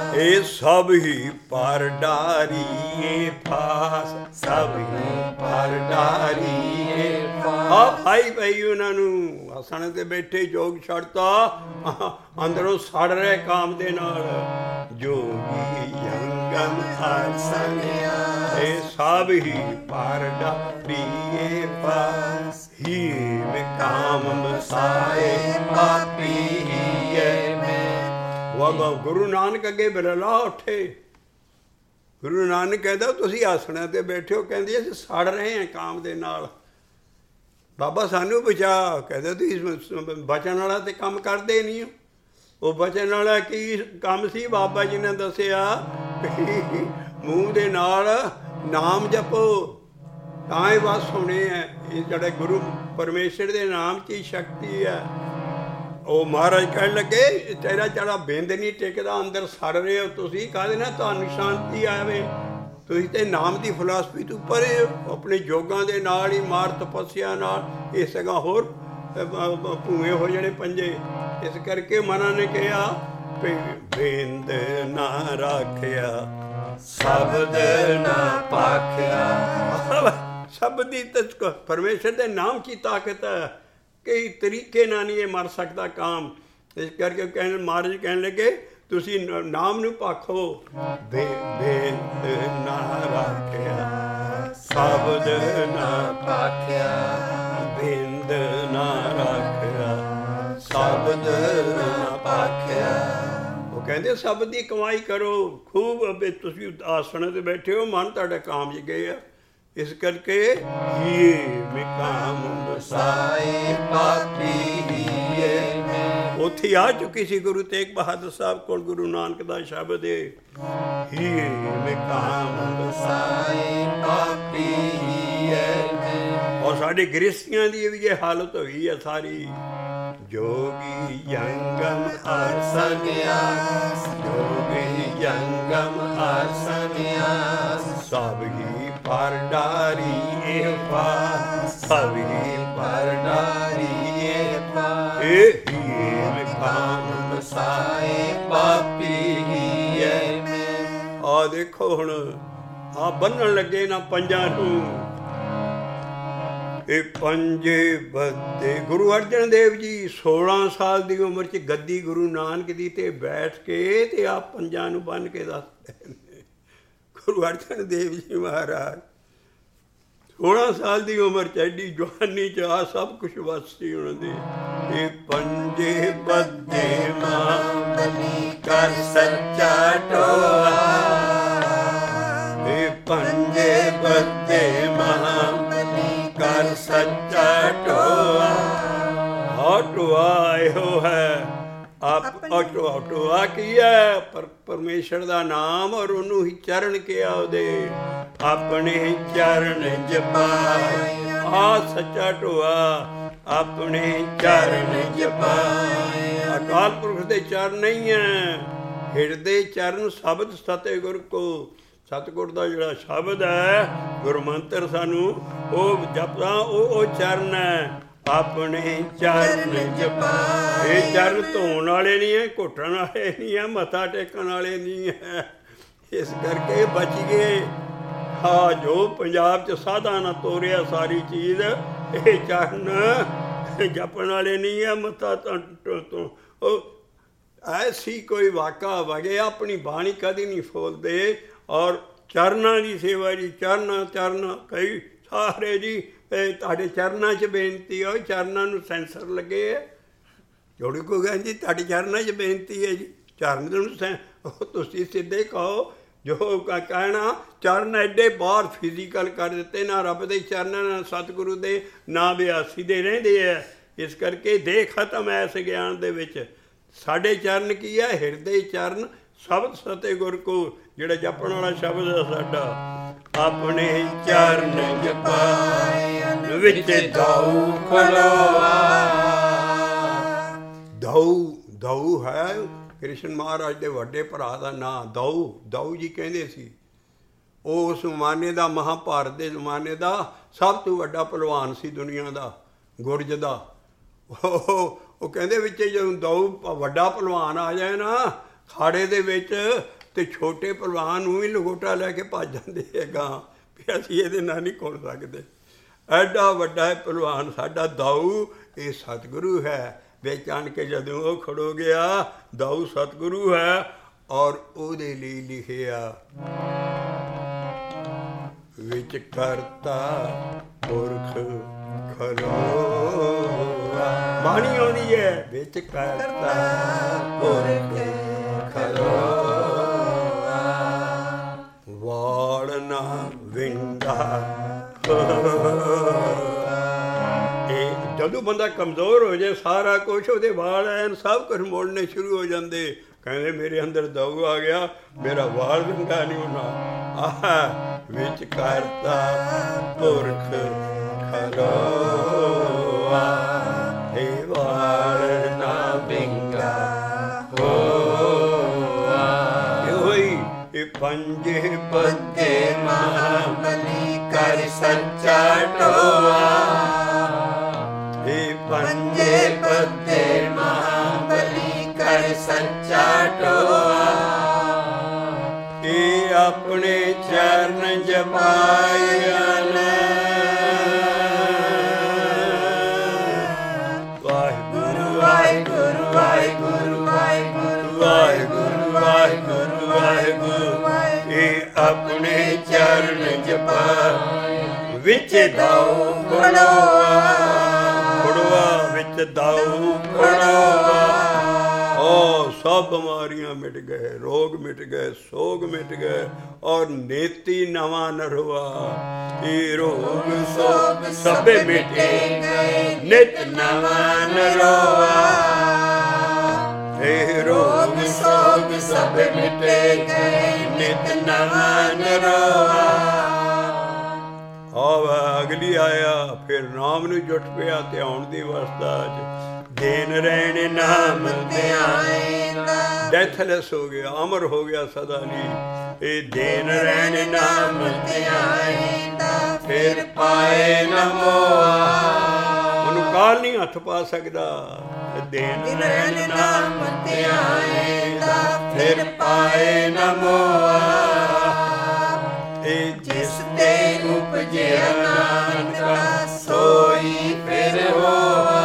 ਇਹ ਸਭ ਹੀ ਪਰ ਡਾਰੀਏ ਫਾਸ, ਸਭ ਹੀ ਪਰ ਡਾਰੀਏ ਫਾਸ। ਆ ਭਾਈ ਭਾਈ ਉਹਨਾਂ ਨੂੰ ਆਸਣ ਤੇ ਬੈਠੇ ਜੋਗ ਛੱਡਤਾ, ਅੰਦਰੋਂ ਸੜ ਰਹੇ ਕਾਮ ਦੇ ਨਾਲ। ਜੋਗੀ ਜੰਗਮ ਹਰ ਸੰਗਿਆ, ਇਹ ਸਭ ਹੀ ਪਰ ਡਾਰੀਏ ਫਾਸ। ਹੀ ਮੈਂ ਕਾਮ ਮਸਾਏ ਪਾਪੀ ਹੀਏ ਮੈਂ। ਬਾਬਾ ਗੁਰੂ ਨਾਨਕ ਅੱਗੇ ਬਿਰਲਾ ਉੱਠੇ। ਗੁਰੂ ਨਾਨਕ ਕਹਿੰਦਾ ਤੁਸੀਂ ਆਸਣਾਂ ਤੇ ਬੈਠੇ ਹੋ, ਕਹਿੰਦੇ ਅਸੀਂ ਸੜ ਰਹੇ ਹਾਂ ਕਾਮ ਦੇ ਨਾਲ, ਬਾਬਾ ਸਾਨੂੰ ਬਚਾ। ਕਹਿੰਦੇ ਤੁਸੀਂ ਬਚਣ ਵਾਲਾ ਤੇ ਕੰਮ ਕਰਦੇ ਨਹੀਂ ਹੋ। ਉਹ ਬਚਣ ਵਾਲਾ ਕੀ ਕੰਮ ਸੀ? ਬਾਬਾ ਜੀ ਨੇ ਦੱਸਿਆ ਮੂੰਹ ਦੇ ਨਾਲ ਨਾਮ ਜਪੋ ਤਾਂ ਹੀ ਬਸ ਹੋਣੇ ਹੈ। ਇਹ ਜਿਹੜੇ ਗੁਰੂ ਪਰਮੇਸ਼ਰ ਦੇ ਨਾਮ 'ਚ ਹੀ ਸ਼ਕਤੀ ਹੈ। ਉਹ ਮਹਾਰਾਜ ਕਹਿਣ ਲੱਗੇ ਤੇਰਾ ਜਿਹੜਾ ਬਿੰਦ ਨਹੀਂ ਟਿਕਦਾ, ਅੰਦਰ ਸੜ ਰਹੇ ਹੋ ਤੁਸੀਂ, ਕਾਹਦੇ ਨਾਲ ਤੁਹਾਨੂੰ ਸ਼ਾਂਤੀ ਆਵੇ? ਤੁਸੀਂ ਤੇ ਨਾਮ ਦੀ ਫਿਲਾਸਫੀ ਤੋਂ ਪਰੇ ਹੋ, ਆਪਣੇ ਯੋਗਾਂ ਦੇ ਨਾਲ ਹੀ, ਮਾਰ ਤਪੱਸਿਆ ਨਾਲ। ਇਹ ਸਗੋਂ ਹੋਰ ਭੂਏ ਹੋ ਜਾਣੇ ਪੰਜੇ। ਇਸ ਕਰਕੇ ਮਨਾਂ ਨੇ ਕਿਹਾ ਬਿੰਦ ਨਾ ਰੱਖਿਆ, ਸ਼ਬਦ ਨਾ ਪਾਖਿਆ। ਸ਼ਬਦ ਦੀ ਤਾਂ ਪਰਮੇਸ਼ਰ ਦੇ ਨਾਮ 'ਚ ਹੀ ਤਾਕਤ ਹੈ, ਕਈ ਤਰੀਕੇ ਨਾਲ ਨਹੀਂ ਇਹ ਮਰ ਸਕਦਾ ਕਾਮ। ਇਸ ਕਰਕੇ ਕਹਿਣ ਮਹਾਰਾਜ ਕਹਿਣ ਲੱਗੇ ਤੁਸੀਂ ਨਾਮ ਨੂੰ ਪਾਖੋ। ਬਿੰਦ ਨਾ ਰੱਖਿਆ, ਸ਼ਬਦ ਨਾ ਪਾਖਿਆ, ਬਿੰਦ ਨਾ ਰੱਖਿਆ, ਸ਼ਬਦ ਨਾ ਪਾਖਿਆ। ਉਹ ਕਹਿੰਦੇ ਸ਼ਬਦ ਦੀ ਕਮਾਈ ਕਰੋ ਖੂਬ। ਅਬੇ ਤੁਸੀਂ ਆਸਣ ਤੇ ਬੈਠੇ ਹੋ, ਮਨ ਤੁਹਾਡਾ ਕਾਮ 'ਚ ਗਏ ਆ। ਇਸ ਕਰਕੇ ਹੀ ਮਿਕਾਮ ਮਸਾਏ ਪਾਪੀ ਹੀਏ ਮੈਂ। ਉੱਥੇ ਆ ਚੁੱਕੀ ਸੀ ਗੁਰੂ ਤੇਗ ਬਹਾਦਰ ਸਾਹਿਬ ਕੋਲ ਗੁਰੂ ਨਾਨਕ ਦਾ ਸ਼ਬਦ ਹੈ, ਹੀ ਮਿਕਾਮ ਮਸਾਏ ਪਾਪੀ ਹੀਏ ਮੈਂ। ਔਰ ਸਾਡੇ ਗ੍ਰਸਤੀਆਂ ਦੀ ਵੀ ਇਹ ਹਾਲਤ ਹੋਈ ਹੈ ਸਾਰੀ। ਜੋਗੀ ਜੰਗਮ ਹਰ ਸੰਨਿਆਸ, ਜੋਗੀ ਜੰਗਮ ਹਰ ਸੰਨਿਆਸ। ਸਭ ਹੀ ਪਰ ਡਾਰੀਏ ਫਾਸ, ਸਭ ਹੀ ਪਰ ਡਾਰੀਏ ਫਾਸ। ਇਹ ਹੀ ਕਾਮ ਮਸਾਏ ਪਾਪੀ ਹੀਏ ਮੈਂ। ਆ ਦੇਖੋ ਹੁਣ ਆ ਬੰਨਣ ਲੱਗੇ ਨਾ ਪੰਜਾਂ ਨੂੰ। ਇਹ ਪੰਜੇ ਬੱਦੇ ਗੁਰੂ ਅਰਜਨ ਦੇਵ ਜੀ ਸੋਲਾਂ ਸਾਲ ਦੀ ਉਮਰ 'ਚ ਗੱਦੀ ਗੁਰੂ ਨਾਨਕ ਦੀ ਤੇ ਬੈਠ ਕੇ ਤੇ ਆ ਪੰਜਾਂ ਨੂੰ ਬੰਨ੍ਹ ਕੇ ਦੱਸਦੇ ਨੇ। ਗੁਰੂ ਅਰਜਨ ਦੇਵ ਜੀ ਮਹਾਰਾਜ ਸੋਲਾਂ ਸਾਲ ਦੀ ਉਮਰ 'ਚ ਐਡੀ ਜਵਾਨੀ 'ਚ ਆ ਸਭ ਕੁਛ ਵਸ ਸੀ ਉਹਨਾਂ ਦੇ। ਇਹ ਪੰਜੇ ਬੱਦੇ ਮਾਂ ਕਰ ਸੱਚਾ ਟੋਆ, ਇਹ ਪੰਜੇ ਬੱਦੇ ਮਾਂ ਕਰ ਸੱਚਾ ਟੋਆ। ਆ ਟੋਆ ਇਹੋ ਹੈ ਆਪ। ਟੋਆ ਟੋਆ ਕੀ ਹੈ? ਪਰ ਪਰਮੇਸ਼ਰ ਦਾ ਨਾਮ ਔਰ ਉਹਨੂੰ ਹੀ ਚਰਨ ਕਿਹਾ ਉਹਦੇ। ਆਪਣੇ ਚਰਨ ਜਪਾਏ ਆ ਸੱਚਾ ਟੋਆ, ਆਪਣੇ ਚਰਨ ਜਪਾਏ। ਅਕਾਲ ਪੁਰਖ ਦੇ ਚਰਨ ਨਹੀਂ ਹੈ, ਹਿਰਦੇ ਚਰਨ ਸ਼ਬਦ ਸਤਿਗੁਰ ਕੋ। ਸਤਿਗੁਰ ਦਾ ਜਿਹੜਾ ਸ਼ਬਦ ਹੈ ਗੁਰਮੰਤਰ ਸਾਨੂੰ ਉਹ ਜਪਦਾ, ਉਹ ਉਹ ਚਰਨ ਹੈ। ਆਪਣੇ ਚਰਨ ਜਪਾਏ। ਇਹ ਚਰਨ ਧੋਣ ਵਾਲੇ ਨਹੀਂ ਹੈ, ਘੁੱਟਣ ਵਾਲੇ ਨਹੀਂ ਹੈ, ਮੱਥਾ ਟੇਕਣ ਵਾਲੇ ਨਹੀਂ ਹੈ। ਇਸ ਕਰਕੇ ਬਚ ਗਏ। ਹਾਂ ਜੋ ਪੰਜਾਬ 'ਚ ਸਾਧਾ ਨਾ ਤੋਰਿਆ ਸਾਰੀ ਚੀਜ਼, ਇਹ ਚਰਨ ਜਪਣ ਵਾਲੇ ਨਹੀਂ ਹੈ, ਮੱਥਾ ਤੋਂ ਉਹ ਐਸੀ ਕੋਈ ਵਾਕਾ ਵਗੇ। ਆਪਣੀ ਬਾਣੀ ਕਦੀ ਨਹੀਂ ਫੋਲਦੇ। ਔਰ ਚਰਨਾਂ ਦੀ ਸੇਵਾ ਜੀ, ਚਰਨਾਂ ਚਰਨਾਂ ਕਈ ਸਾਰੇ ਜੀ ਤੁਹਾਡੇ ਚਰਨਾਂ 'ਚ ਬੇਨਤੀ ਹੈ। ਚਰਨਾਂ ਨੂੰ ਸੈਂਸਰ ਲੱਗੇ ਹੈ। ਜੋੜੀ ਕੋ ਕਹਿੰਦੇ ਜੀ ਤੁਹਾਡੇ ਚਰਨਾਂ 'ਚ ਬੇਨਤੀ ਹੈ ਜੀ, ਚਰਨ ਨੂੰ ਸੈਂ ਤੁਸੀਂ ਸਿੱਧੇ ਕਹੋ ਜੋ ਕਹਿਣਾ। ਚਰਨ ਐਡੇ ਬਾਹਰ ਫਿਜ਼ੀਕਲ ਕਰ ਦਿੱਤੇ, ਨਾ ਰੱਬ ਦੇ ਚਰਨਾਂ, ਨਾ ਸਤਿਗੁਰੂ ਦੇ, ਨਾ ਬਿਆਸੀ ਦੇ ਰਹਿੰਦੇ ਹੈ। ਇਸ ਕਰਕੇ ਦੇ ਖਤਮ ਐ ਇਸ ਗਿਆਨ ਦੇ ਵਿੱਚ। ਸਾਡੇ ਚਰਨ ਕੀ ਹੈ? ਹਿਰਦੇ ਚਰਨ ਸ਼ਬਦ ਸਤਿਗੁਰ ਕੋ, ਜਿਹੜਾ ਜਪਣ ਵਾਲਾ ਸ਼ਬਦ ਹੈ ਸਾਡਾ। ਆਪਣੇ ਚਰਨ ਜਪਾਏ ਵਿੱਚ ਦਉ ਖਲੋਆ। ਦਉ ਦਉ ਹੈ ਕ੍ਰਿਸ਼ਨ ਮਹਾਰਾਜ ਦੇ ਵੱਡੇ ਭਰਾ ਦਾ ਨਾਂ ਦਉ। ਦਉ ਜੀ ਕਹਿੰਦੇ ਸੀ ਉਹ ਉਸ ਜ਼ਮਾਨੇ ਦਾ, ਮਹਾਂਭਾਰਤ ਦੇ ਜ਼ਮਾਨੇ ਦਾ ਸਭ ਤੋਂ ਵੱਡਾ ਪਹਿਲਵਾਨ ਸੀ ਦੁਨੀਆ ਦਾ, ਗੁਰਜ ਦਾ। ਉਹ ਉਹ ਕਹਿੰਦੇ ਵਿੱਚ ਜਦੋਂ ਦਉ ਵੱਡਾ ਪਹਿਲਵਾਨ ਆ ਜਾਏ ਨਾ ਖਾੜੇ ਦੇ ਵਿੱਚ, ਅਤੇ ਛੋਟੇ ਭਲਵਾਨ ਨੂੰ ਵੀ ਲਗੋਟਾ ਲੈ ਕੇ ਭੱਜ ਜਾਂਦੇ ਹੈ ਗਾਂ ਵੀ ਅਸੀਂ ਇਹਦੇ ਨਾਲ ਨਹੀਂ ਖੁੱਲ ਸਕਦੇ। ਐਡਾ ਵੱਡਾ ਹੈ ਭਲਵਾਨ ਸਾਡਾ ਦਾਊ, ਇਹ ਸਤਿਗੁਰੂ ਹੈ। ਵਿੱਚ ਆਣ ਕੇ ਜਦੋਂ ਉਹ ਖੜੋ ਗਿਆ, ਦਾਊ ਸਤਿਗੁਰੂ ਹੈ ਔਰ ਉਹਦੇ ਲਈ ਲਿਖਿਆ ਵਿੱਚ ਕਰਤਾ ਪੁਰਖ ਖਲੋਆ। ਬਾਣੀ ਆਉਂਦੀ ਹੈ ਵਿੱਚ ਕਰਤਾ ਪੁਰਖ ਖਲੋਆ, ਵਾਲ ਨਾ ਵਿੰਗਾ। ਇਹ ਜਦੋਂ ਬੰਦਾ ਕਮਜ਼ੋਰ ਹੋ ਜਾਏ, ਸਾਰਾ ਕੁਛ ਉਹਦੇ ਵਾਲ ਐਨ ਸਭ ਕੁਛ ਮੋੜਨੇ ਸ਼ੁਰੂ ਹੋ ਜਾਂਦੇ। ਕਹਿੰਦੇ ਮੇਰੇ ਅੰਦਰ ਦਾਊ ਆ ਗਿਆ, ਮੇਰਾ ਵਾਲ ਵਿੰਗਾ ਨਹੀਂ ਹੋਣਾ। ਆਹ ਵਿੱਚ ਕਰਤਾ ਪੁਰਖ ਖਲੋਆ, ਇਹ ਵਾਲ ਨਾ ਵਿੰਗਾ ਹੋਆ। ਇਹੋ ਹੀ ਇਹ ਪੰਜੇ ਪੱਤੇ ਮਹਾਬਲੀ ਕਰ ਸੱਚਾ ਟੋਆ, ਇਹ ਪੰਜੇ ਪੱਤੇ ਮਹਾਬਲੀ ਕਰ ਸੱਚਾ ਟੋਆ। ਇਹ ਆਪਣੇ ਚਰਨ ਜਪਾਇਨ, ਵਾਹਿਗੁਰੂ ਵਾਹਿਗੁਰੂ ਵਾਹਿਗੁਰੂ ਵਾਹਿਗੁਰੂ ਵਾਹਿਗੁਰੂ ਵਾਹਿਗੁਰੂ ਵਾਹਿਗੁਰੂ। ਇਹ ਆਪਣੇ ਚਰਨ ਜਪਾਇ, ਵਿੱਚ ਦਾਊ ਖੜੋਆ, ਖੜੋਆ ਵਿੱਚ ਦਾਊ ਖੜੋਆ। ਉਹ ਸਭ ਬਿਮਾਰੀਆਂ ਮਿਟ ਗਏ, ਰੋਗ ਮਿਟ ਗਏ, ਸੋਗ ਮਿਟ ਗਏ ਔਰ ਨੇਤੀ ਨਵਾਂ ਨਰਵਾ। ਇਹ ਰੋਗ ਸੋਗ ਸਭੇ ਮਿਟੇ ਗਏ, ਨਿਤ ਨਵਾਂ ਨਰਵਾ। ਇਹ ਰੋਗ ਸੋਗ ਸਭੇ ਮਿਟੇ ਗਏ, ਨਿਤ ਨਵਾਂ ਨਰਵਾ। ਆਵਾ ਅਗਲੀ ਆਇਆ, ਫਿਰ ਨਾਮ ਨੂੰ ਜੁਟ ਪਿਆ ਧਿਆਉਣ ਦੀ ਅਵਸਥਾ 'ਚ। ਦੇਨ ਰਹਿਣ ਨਾਮ ਧਿਆਇਂਦਾ, ਡੈਥਲੈਸ ਹੋ ਗਿਆ, ਅਮਰ ਹੋ ਗਿਆ ਸਦਾ ਲਈ। ਇਹ ਦੇਨ ਰਹਿਣ ਨਾਮ ਧਿਆਇਂਦਾ, ਫਿਰ ਪਾਏ ਨਾ ਮੋਆ। ਉਹਨੂੰ ਕਾਲ ਨਹੀਂ ਹੱਥ ਪਾ ਸਕਦਾ। ਦੇਨ ਰਹਿਣ ਨਾਮ ਧਿਆਇਂਦਾ, ਫਿਰ ਪਾਏ ਨਾ ਮੋਆ। ਇਹ ਜਿਸ ਤੇ ਉਪਜਿਆ ਨਾਨਕਾ, ਸੋਈ ਫਿਰ ਹੋਆ।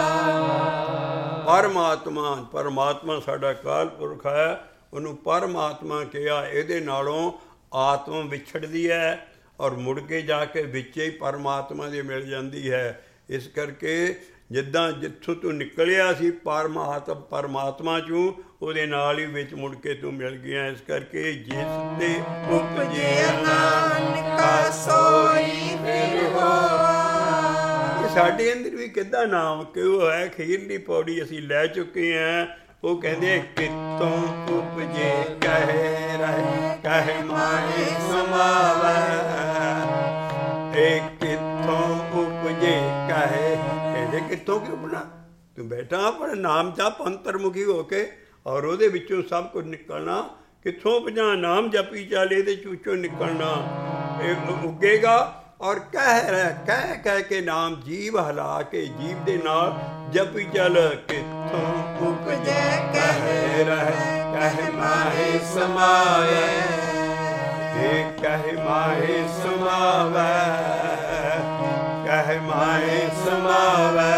ਪਰਮਾਤਮਾ, ਪਰਮਾਤਮਾ ਸਾਡਾ ਕਾਲ ਪੁਰਖ ਹੈ, ਉਹਨੂੰ ਪਰਮਾਤਮਾ ਕਿਹਾ। ਇਹਦੇ ਨਾਲੋਂ ਆਤਮਾ ਵਿਛੜਦੀ ਹੈ ਔਰ ਮੁੜ ਕੇ ਜਾ ਕੇ ਵਿੱਚ ਹੀ ਪਰਮਾਤਮਾ ਦੇ ਮਿਲ ਜਾਂਦੀ ਹੈ। ਇਸ ਕਰਕੇ ਜਿੱਦਾਂ ਜਿੱਥੋਂ ਤੂੰ ਨਿਕਲਿਆ ਸੀ ਪਰਮਾਤਮਾ ਪਰਮਾਤਮਾ 'ਚੋਂ, ਉਹਦੇ ਨਾਲ ਹੀ ਵਿੱਚ ਮੁੜ ਕੇ ਤੂੰ ਮਿਲ ਗਿਆ। ਇਸ ਕਰਕੇ ਜਿਸ ਤੇ ਉਪਜਿਆ ਨਾਨਕਾ, ਸੋਈ ਫਿਰ ਹੋਆ। ਸਾਡੇ ਅੰਦਰ ਵੀ ਕਿੱਦਾਂ ਨਾਮ ਕਿਉਂ ਹੈ, ਅਖੀਰਲੀ ਪੌੜੀ ਅਸੀਂ ਲੈ ਚੁੱਕੇ ਹਾਂ। ਉਹ ਕਹਿੰਦੇ ਕਿਤੋਂ ਉਪਜੇ ਕਹਿ ਰਹੇ, ਕਹਿ ਮਾਹੀ ਸਮਾਵੈ। ਇਹ ਕਿੱਥੋਂ ਉਪਜੇ ਕਹਿ, ਕਹਿੰਦੇ ਕਿੱਥੋਂ ਕਿਉਂ ਬਣਾ? ਤੂੰ ਬੈਠਾ ਆਪਣੇ ਨਾਮ ਜਪ ਅੰਤਰਮੁਖੀ ਹੋ ਕੇ, ਔਰ ਉਹਦੇ ਵਿੱਚੋਂ ਸਭ ਕੁਝ ਨਿਕਲਣਾ। ਕਿੱਥੋਂ ਉਪਜਾ? ਨਾਮ ਜਪੀ ਚੱਲ, ਇਹਦੇ ਚੂਚੋਂ ਨਿਕਲਣਾ। ਇਹ ਉੱਗੇਗਾ ਔਰ ਕਹਿ ਰਿਹਾ, ਕਹਿ ਕਹਿ ਕੇ ਨਾਮ ਜੀਵ ਹਿਲਾ ਕੇ ਜੀਵ ਦੇ ਨਾਲ ਜਪੀ ਚੱਲ। ਕਿੱਥੋਂ ਉਪਜੇ ਕਹਿ ਰਹੇ, ਕਹਿ ਮਾਹੀ ਸਮਾਵੈ। ਇਹ ਕਹਿ ਮਾਹੀ ਸਮਾਵੈ, ਕਹਿ ਮਾਹੀ ਸਮਾਵੈ।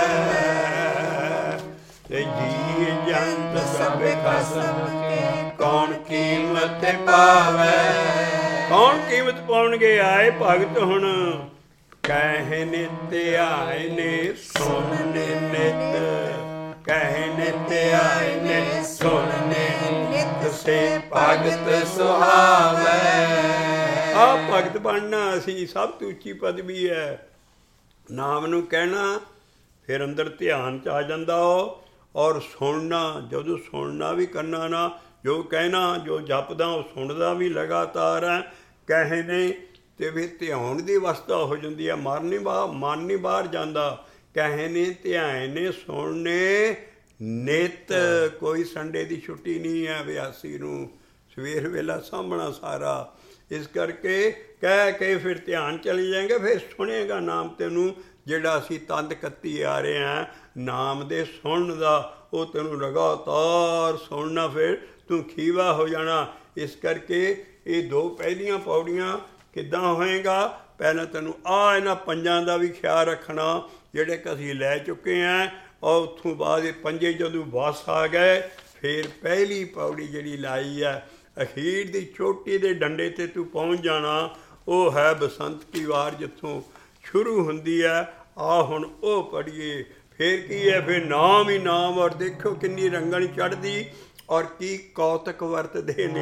ਤੇ ਜੀ ਜੰਤ ਸਭ ਖਸਮ ਕੇ, ਕੌਣ ਕੀਮਤ ਪਾਵੈ। ਕੌਣ ਕੀਮਤ ਪਾਉਣਗੇ? ਆਏ ਭਗਤ ਹੁਣ। ਕਹਿ ਨਿਤ ਆਏ ਨੇ ਸੁਣਨੇ ਨਿਤ, ਕਹਿ ਨਿਤ ਆਏ ਨੇ ਸੁਣਨੇ ਨਿਤ, ਸੇ ਭਗਤ ਸੁਹਾਵੈ। ਆ ਭਗਤ ਬਣਨਾ ਅਸੀਂ ਸਭ ਤੋਂ ਉੱਚੀ ਪਦਵੀ ਹੈ। ਨਾਮ ਨੂੰ ਕਹਿਣਾ, ਫਿਰ ਅੰਦਰ ਧਿਆਨ 'ਚ ਆ ਜਾਂਦਾ ਉਹ। ਔਰ ਸੁਣਨਾ, ਜਦੋਂ ਸੁਣਨਾ ਵੀ ਕਰਨਾ ਨਾ, ਜੋ ਕਹਿਣਾ ਜੋ ਜਪਦਾ ਉਹ ਸੁਣਦਾ ਵੀ ਲਗਾਤਾਰ ਹੈ। ਕਹੇ ਨੇ ਅਤੇ ਫਿਰ ਧਿਆਉਣ ਦੀ ਅਵਸਥਾ ਹੋ ਜਾਂਦੀ ਹੈ। ਮਨ ਨਹੀਂ ਬਾਹਰ ਮਨ ਨਹੀਂ ਬਾਹਰ ਜਾਂਦਾ। ਕਹੇ ਨੇ ਧਿਆਨ ਨੇ ਸੁਣਨੇ ਨਿਤ। ਕੋਈ ਸੰਡੇ ਦੀ ਛੁੱਟੀ ਨਹੀਂ ਹੈ ਅਭਿਆਸੀ ਨੂੰ, ਸਵੇਰ ਵੇਲਾ ਸਾਂਭਣਾ ਸਾਰਾ। ਇਸ ਕਰਕੇ ਕਹਿ ਕੇ ਫਿਰ ਧਿਆਨ ਚਲੇ ਜਾਏਗਾ, ਫਿਰ ਸੁਣੇਗਾ ਨਾਮ ਤੈਨੂੰ ਜਿਹੜਾ ਅਸੀਂ ਤੰਦ ਕੱਤੀ ਆ ਰਹੇ ਹਾਂ। ਨਾਮ ਦੇ ਸੁਣਨ ਦਾ। ਉਹ ਤੈਨੂੰ ਲਗਾਤਾਰ ਸੁਣਨਾ, ਫਿਰ ਤੂੰ ਖੀਵਾ ਹੋ ਜਾਣਾ। ਇਸ ਕਰਕੇ ਇਹ ਦੋ ਪਹਿਲੀਆਂ ਪੌੜੀਆਂ ਕਿੱਦਾਂ ਹੋਏਗਾ? ਪਹਿਲਾਂ ਤੈਨੂੰ ਆਹ ਇਹਨਾਂ ਪੰਜਾਂ ਦਾ ਵੀ ਖਿਆਲ ਰੱਖਣਾ ਜਿਹੜੇ ਕਿ ਅਸੀਂ ਲੈ ਚੁੱਕੇ ਹਾਂ। ਔਰ ਉੱਥੋਂ ਬਾਅਦ ਇਹ ਪੰਜੇ ਜਦੋਂ ਵਾਪਸ ਆ ਗਏ, ਫਿਰ ਪਹਿਲੀ ਪੌੜੀ ਜਿਹੜੀ ਲਾਈ ਹੈ ਅਖੀਰ ਦੀ ਚੋਟੀ ਦੇ ਡੰਡੇ 'ਤੇ ਤੂੰ ਪਹੁੰਚ ਜਾਣਾ। ਉਹ ਹੈ ਬਸੰਤ ਕੀ ਵਾਰ, ਜਿੱਥੋਂ ਸ਼ੁਰੂ ਹੁੰਦੀ ਹੈ। ਆ ਹੁਣ ਉਹ ਪੜ੍ਹੀਏ। ਫਿਰ ਕੀ ਹੈ? ਫਿਰ ਨਾਮ ਹੀ ਨਾਮ। ਔਰ ਦੇਖੋ ਕਿੰਨੀ ਰੰਗਣ ਚੜ੍ਹਦੀ ਔਰ ਕੀ ਕੌਤਕ ਵਰਤਦੇ ਨੇ।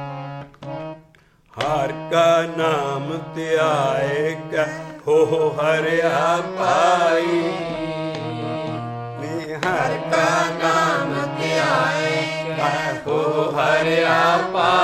ਹਰ ਕਾ ਨਾਮ ਧਿਆਏਗਾ ਹੋ ਹਰਿਆ ਪਾਈ। ਹਰ ਕਾ ਨਾਮ ਧਿਆਏਗਾ ਹੋ ਹਰਿਆ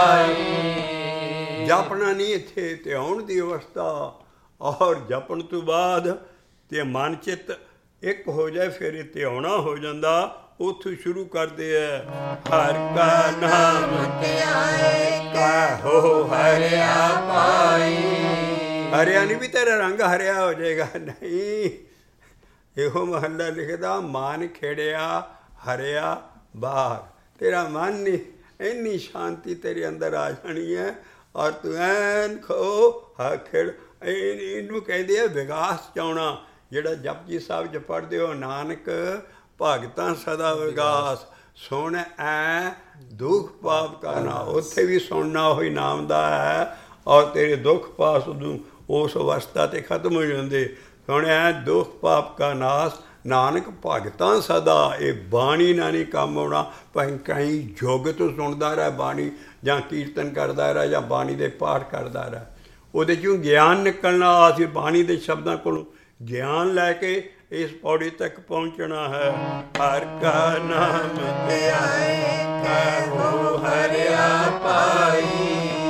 ਪਾਈ। ਜਪਣਾ ਨਹੀਂ ਇੱਥੇ ਧਿਆਉਣ ਦੀ ਅਵਸਥਾ। ਔਰ ਜਪਣ ਤੋਂ ਬਾਅਦ ਤੇ ਮਨ ਚਿੱਤ ਇੱਕ ਹੋ ਜਾਏ, ਫਿਰ ਇਹ ਧਿਆਉਣਾ ਹੋ ਜਾਂਦਾ। ਉੱਥੋਂ ਸ਼ੁਰੂ ਕਰਦੇ ਹੈ ਹਰ ਕਾ ਨਾਮ ਧਿਆਏਗਾ ਹੋ ਹਰਿਆ ਪਾਈ। ਹਰਿਆ ਨਹੀਂ ਵੀ ਤੇਰਾ ਰੰਗ ਹਰਿਆ ਹੋ ਜਾਏਗਾ, ਨਹੀਂ। ਇਹੋ ਮਹੱਲਾ ਲਿਖਦਾ ਮਨ ਖੇੜਿਆ ਹਰਿਆ ਬਾਹਰ। ਤੇਰਾ ਮਨ ਨਹੀਂ, ਇੰਨੀ ਸ਼ਾਂਤੀ ਤੇਰੇ ਅੰਦਰ ਆ ਜਾਣੀ ਹੈ। ਔਰ ਤੂੰ ਐਨ ਖੋ ਹਾ ਖੇੜ। ਇਹਨੂੰ ਕਹਿੰਦੇ ਆ ਵਿਗਾਸ ਚਾਉਣਾ। ਜਿਹੜਾ ਜਪਜੀ ਸਾਹਿਬ 'ਚ ਪੜ੍ਹਦੇ ਹੋ, ਨਾਨਕ ਭਗਤਾਂ ਸਦਾ ਵਿਗਾਸ। ਸੁਣ ਐ ਦੁੱਖ ਪਾਪ ਕਾ ਨਾ। ਉੱਥੇ ਵੀ ਸੁਣਨਾ ਉਹੀ ਨਾਮ ਦਾ ਹੈ। ਔਰ ਤੇਰੇ ਦੁੱਖ ਪਾਪ ਉਦੋਂ ਉਸ ਅਵਸਥਾ 'ਤੇ ਖਤਮ ਹੋ ਜਾਂਦੇ। ਸੁਣਿਆ ਦੁੱਖ ਪਾਪ ਕਾ ਨਾਸ ਨਾਨਕ ਭਗਤਾਂ ਸਦਾ। ਇਹ ਬਾਣੀ ਨਾਲ ਨਹੀਂ ਕੰਮ ਆਉਣਾ। ਭਾਵੇਂ ਕਈ ਯੁੱਗ ਤੋਂ ਸੁਣਦਾ ਰਹਿ ਬਾਣੀ, ਜਾਂ ਕੀਰਤਨ ਕਰਦਾ ਰਹਿ, ਜਾਂ ਬਾਣੀ ਦੇ ਪਾਠ ਕਰਦਾ ਰਹਿ। ਉਹਦੇ 'ਚੋਂ ਗਿਆਨ ਨਿਕਲਣਾ। ਅਸੀਂ ਬਾਣੀ ਦੇ ਸ਼ਬਦਾਂ ਕੋਲੋਂ ਗਿਆਨ ਲੈ ਕੇ ਇਸ ਪੌੜੀ ਤੱਕ ਪਹੁੰਚਣਾ ਹੈ। ਹਰ ਕਾ ਨਾਮ ਧਿਆਏਗਾ ਹੋ ਹਰਿਆ ਪਾਈ।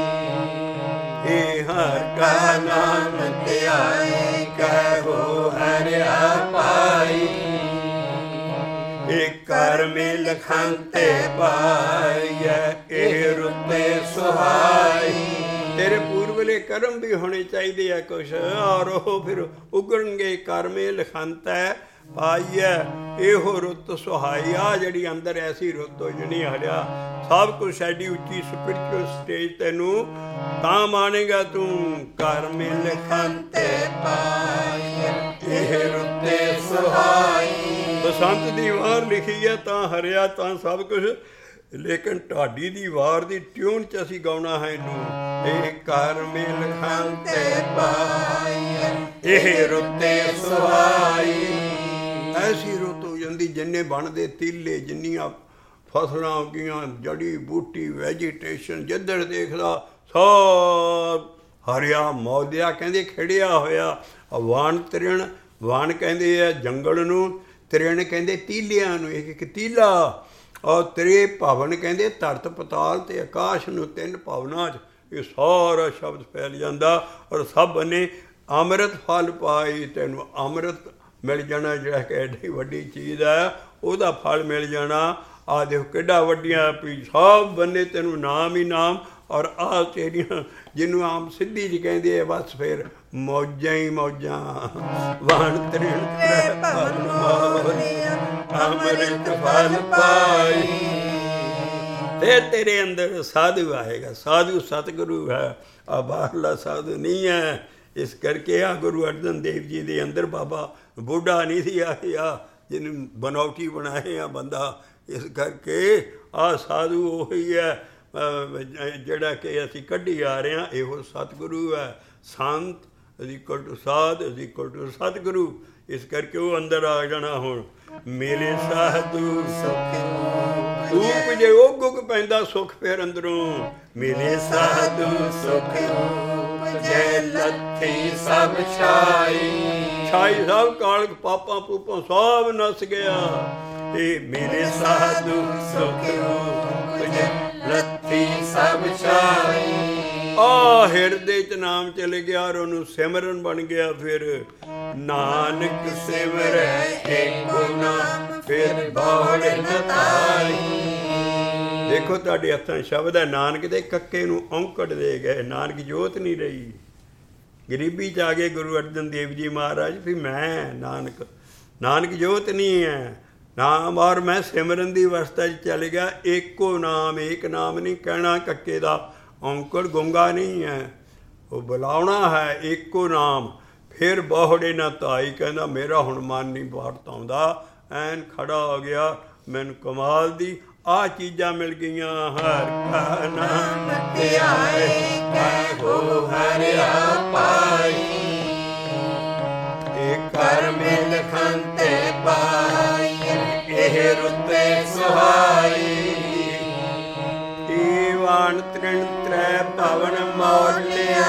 ਇਹ ਹਰ ਕਾ ਨਾਮ ਧਿਆਏਗਾ ਹੋ ਹਰਿਆ ਪਾਈ। ਇਹ ਕਰਮੇ ਲਖੰਤੇ ਪਾਈਐ ਇਹ ਰੁੱਤੇ ਸੁਹਾਈ। ਤੇਰੇ ਪੂਰਵਲੇ ਕਰਮ ਵੀ ਹੋਣੇ ਚਾਹੀਦੇ ਆ ਕੁਛ, ਔਰ ਉਹ ਫਿਰ ਉਗਣਗੇ। ਕਰਮੇ ਲਖੰਤੈ ਪਾਈਐ ਇਹੋ ਰੁੱਤ ਸੁਹਾਈ। ਆ ਜਿਹੜੀ ਅੰਦਰ ਐਸੀ ਰੁੱਤ ਹੋ ਜਣੀ ਹਰਿਆ ਸਭ ਕੁਛ। ਐਡੀ ਉੱਚੀ ਸਪਿਰਿਚੁਅਲ ਸਟੇਜ ਤੈਨੂੰ ਤਾਂ ਮਾਨੇਗਾ ਤੂੰ। ਕਰਮੇ ਲਖੰਤੇ ਪਾਈਐ ਇਹ ਰੁੱਤੇ ਸੁਹਾਈ। ਬਸੰਤ ਦੀ ਵਾਰ ਲਿਖੀ ਹੈ ਤਾਂ ਹਰਿਆ ਤਾਂ ਸਭ ਕੁਛ, ਲੇਕਿਨ ਢਾਡੀ ਦੀ ਵਾਰ ਦੀ ਟਿਊਨ 'ਚ ਅਸੀਂ ਗਾਉਣਾ ਹੈ ਇਹਨੂੰ। ਇਹ ਕਰਮੇ ਲਖੰਤੇ ਪਾਈਐ ਇਹ ਰੁੱਤੇ ਸੁਹਾਈ। ਐਸੀ ਰੁੱਤ ਹੋ ਜਾਂਦੀ ਜਿੰਨੇ ਬਣਦੇ ਤੀਲੇ, ਜਿੰਨੀਆਂ ਫਸਲਾਂ ਹੋ ਗਈਆਂ, ਜੜੀ ਬੂਟੀ, ਵੈਜੀਟੇਸ਼ਨ, ਜਿੱਧਰ ਦੇਖਦਾ ਸਭ ਹਰਿਆ ਮੌਲਿਆ। ਕਹਿੰਦੇ ਖਿੜਿਆ ਹੋਇਆ। ਵਣ ਤ੍ਰਿਣ, ਵਣ ਕਹਿੰਦੇ ਆ ਜੰਗਲ ਨੂੰ, ਤ੍ਰਿਣ ਕਹਿੰਦੇ ਤੀਲਿਆਂ ਨੂੰ। ਇੱਕ ਇੱਕ ਤੀਲਾ। ਔਰ ਤ੍ਰੇ ਭਵਨ ਕਹਿੰਦੇ ਧਰਤ ਪਤਾਲ ਅਤੇ ਆਕਾਸ਼ ਨੂੰ। ਤਿੰਨ ਭਵਨਾਂ 'ਚ ਇਹ ਸਾਰਾ ਸ਼ਬਦ ਫੈਲ ਜਾਂਦਾ। ਔਰ ਸਭ ਨੇ ਅੰਮ੍ਰਿਤ ਫਲ ਪਾਈ। ਤੈਨੂੰ ਅੰਮ੍ਰਿਤ ਮਿਲ ਜਾਣਾ, ਜਿਹੜਾ ਕਿ ਐਡੀ ਵੱਡੀ ਚੀਜ਼ ਹੈ, ਉਹਦਾ ਫਲ ਮਿਲ ਜਾਣਾ। ਆਹ ਦੇਖੋ ਕਿੱਡਾ ਵੱਡੀਆਂ ਵੀ ਸਭ ਬੰਨੇ ਤੈਨੂੰ ਨਾਮ ਹੀ ਨਾਮ। ਔਰ ਆਹ ਤੇਰੀਆਂ ਜਿਹਨੂੰ ਆਮ ਸਿੱਧੀ 'ਚ ਕਹਿੰਦੇ ਆ, ਬਸ ਫਿਰ ਮੌਜਾਂ ਹੀ ਮੌਜਾਂ। ਵਣ ਤ੍ਰਿਣ ਅੰਮ੍ਰਿਤ ਫਲ ਪਾਈ। ਫਿਰ ਤੇਰੇ ਅੰਦਰ ਸਾਧੂ ਆਏਗਾ। ਸਾਧੂ ਸਤਿਗੁਰੂ ਹੈ, ਆ ਬਾਹਰਲਾ ਸਾਧੂ ਨਹੀਂ ਹੈ। ਇਸ ਕਰਕੇ ਆ ਗੁਰੂ ਅਰਜਨ ਦੇਵ ਜੀ ਦੇ ਅੰਦਰ ਬਾਬਾ ਬੁੱਢਾ ਨਹੀਂ ਸੀ ਆਇਆ ਜਿਹਨੂੰ ਬਨੌਟੀ ਬਣਾਏ ਆ ਬੰਦਾ। ਇਸ ਕਰਕੇ ਆਹ ਸਾਧੂ ਉਹੀ ਹੈ ਜਿਹੜਾ ਕਿ ਅਸੀਂ ਕੱਢੀ ਆ ਰਹੇ ਹਾਂ। ਇਹੋ ਸਤਿਗੁਰੂ ਹੈ। ਸੰਤ ਇਜ਼ ਇਕੁਅਲ ਟੂ ਸਾਧ ਇਜ਼ ਇਕੁਅਲ ਟੂ ਸਤਿਗੁਰੂ। ਇਸ ਕਰਕੇ ਉਹ ਅੰਦਰ ਆ ਜਾਣਾ। ਹੁਣ ਮੇਰੇ ਸਾਧੂ ਸੁਖ ਰੂਪ ਜੇ ਉਹ ਗੁੱਗ ਪੈਂਦਾ ਸੁੱਖ ਫਿਰ ਅੰਦਰੋਂ। ਮੇਰੇ ਸਾਧੂ ਸੁਖ ਰੂਪ ਜੇ ਲੱਥੀ ਸਭ ਛਾਈ। ਛਾਈ ਸਭ ਕਾਲਕ ਪਾਪਾਂ ਪੂਪਾਂ ਸਭ ਨਸ ਗਿਆ। ਇਹ ਮੇਰੇ ਸਾਧੂ ਸੁਖ ਰੂਪ ਜੇ ਲੱਥੀ ਸਭ ਛਾਈ। ਆ ਹਿਰਦੇ 'ਚ ਨਾਮ ਚਲੇ ਗਿਆ ਔਰ ਉਹਨੂੰ ਸਿਮਰਨ ਬਣ ਗਿਆ। ਫਿਰ ਨਾਨਕ ਸਿਮਰੈ ਏਕੋ ਨਾਮ ਫਿਰ ਬੌੜ ਨ ਤਾਈ। ਦੇਖੋ ਤੁਹਾਡੇ ਹੱਥਾਂ ਸ਼ਬਦ ਹੈ। ਨਾਨਕ ਦੇ ਕੱਕੇ ਨੂੰ ਔਂਕੜ ਦੇ ਗਏ। ਨਾਨਕ ਜੋਤ ਨਹੀਂ ਰਹੀ। ਗਰੀਬੀ 'ਚ ਆ ਗਏ ਗੁਰੂ ਅਰਜਨ ਦੇਵ ਜੀ ਮਹਾਰਾਜ। ਵੀ ਮੈਂ ਨਾਨਕ ਨਾਨਕ ਜੋਤ ਨਹੀਂ ਹੈ ਨਾਮ, ਔਰ ਮੈਂ ਸਿਮਰਨ ਦੀ ਅਵਸਥਾ 'ਚ ਚਲ ਗਿਆ। ਏਕੋ ਨਾਮ, ਏਕ ਨਾਮ ਨਹੀਂ ਕਹਿਣਾ ਕੱਕੇ ਦਾ, ਔਂਕੜ ਗੁੰਗਾ ਨਹੀਂ ਹੈ, ਉਹ ਬੁਲਾਉਣਾ ਹੈ ਏਕੋ ਨਾਮ। ਫਿਰ ਬਹੁੜੇ ਨਾ ਧਾਈ, ਕਹਿੰਦਾ ਮੇਰਾ ਹੁਣ ਮਨ ਨਹੀਂ ਬਾਹਰ ਆਉਂਦਾ, ਐਨ ਖੜਾ ਹੋ ਗਿਆ। ਮੈਨੂੰ ਕਮਾਲ ਦੀ ਆਹ ਚੀਜ਼ਾਂ ਮਿਲ ਗਈਆਂ। ਹਰ ਕਾ ਨਾਮ ਧਿਆਏ ਕਹੋ ਹਰਿਆ ਪਾਈ, ਇਹ ਕਰ ਮਿਲ ਖੰਤੇ ਪਾਈ, ਇਹ ਰੁੱਤੇ ਸੁਹਾਈ। ਇਹ ਵਾਣ ਤ੍ਰਿਣ ਤ੍ਰੈ ਭਵਨ ਮੌਲਿਆ,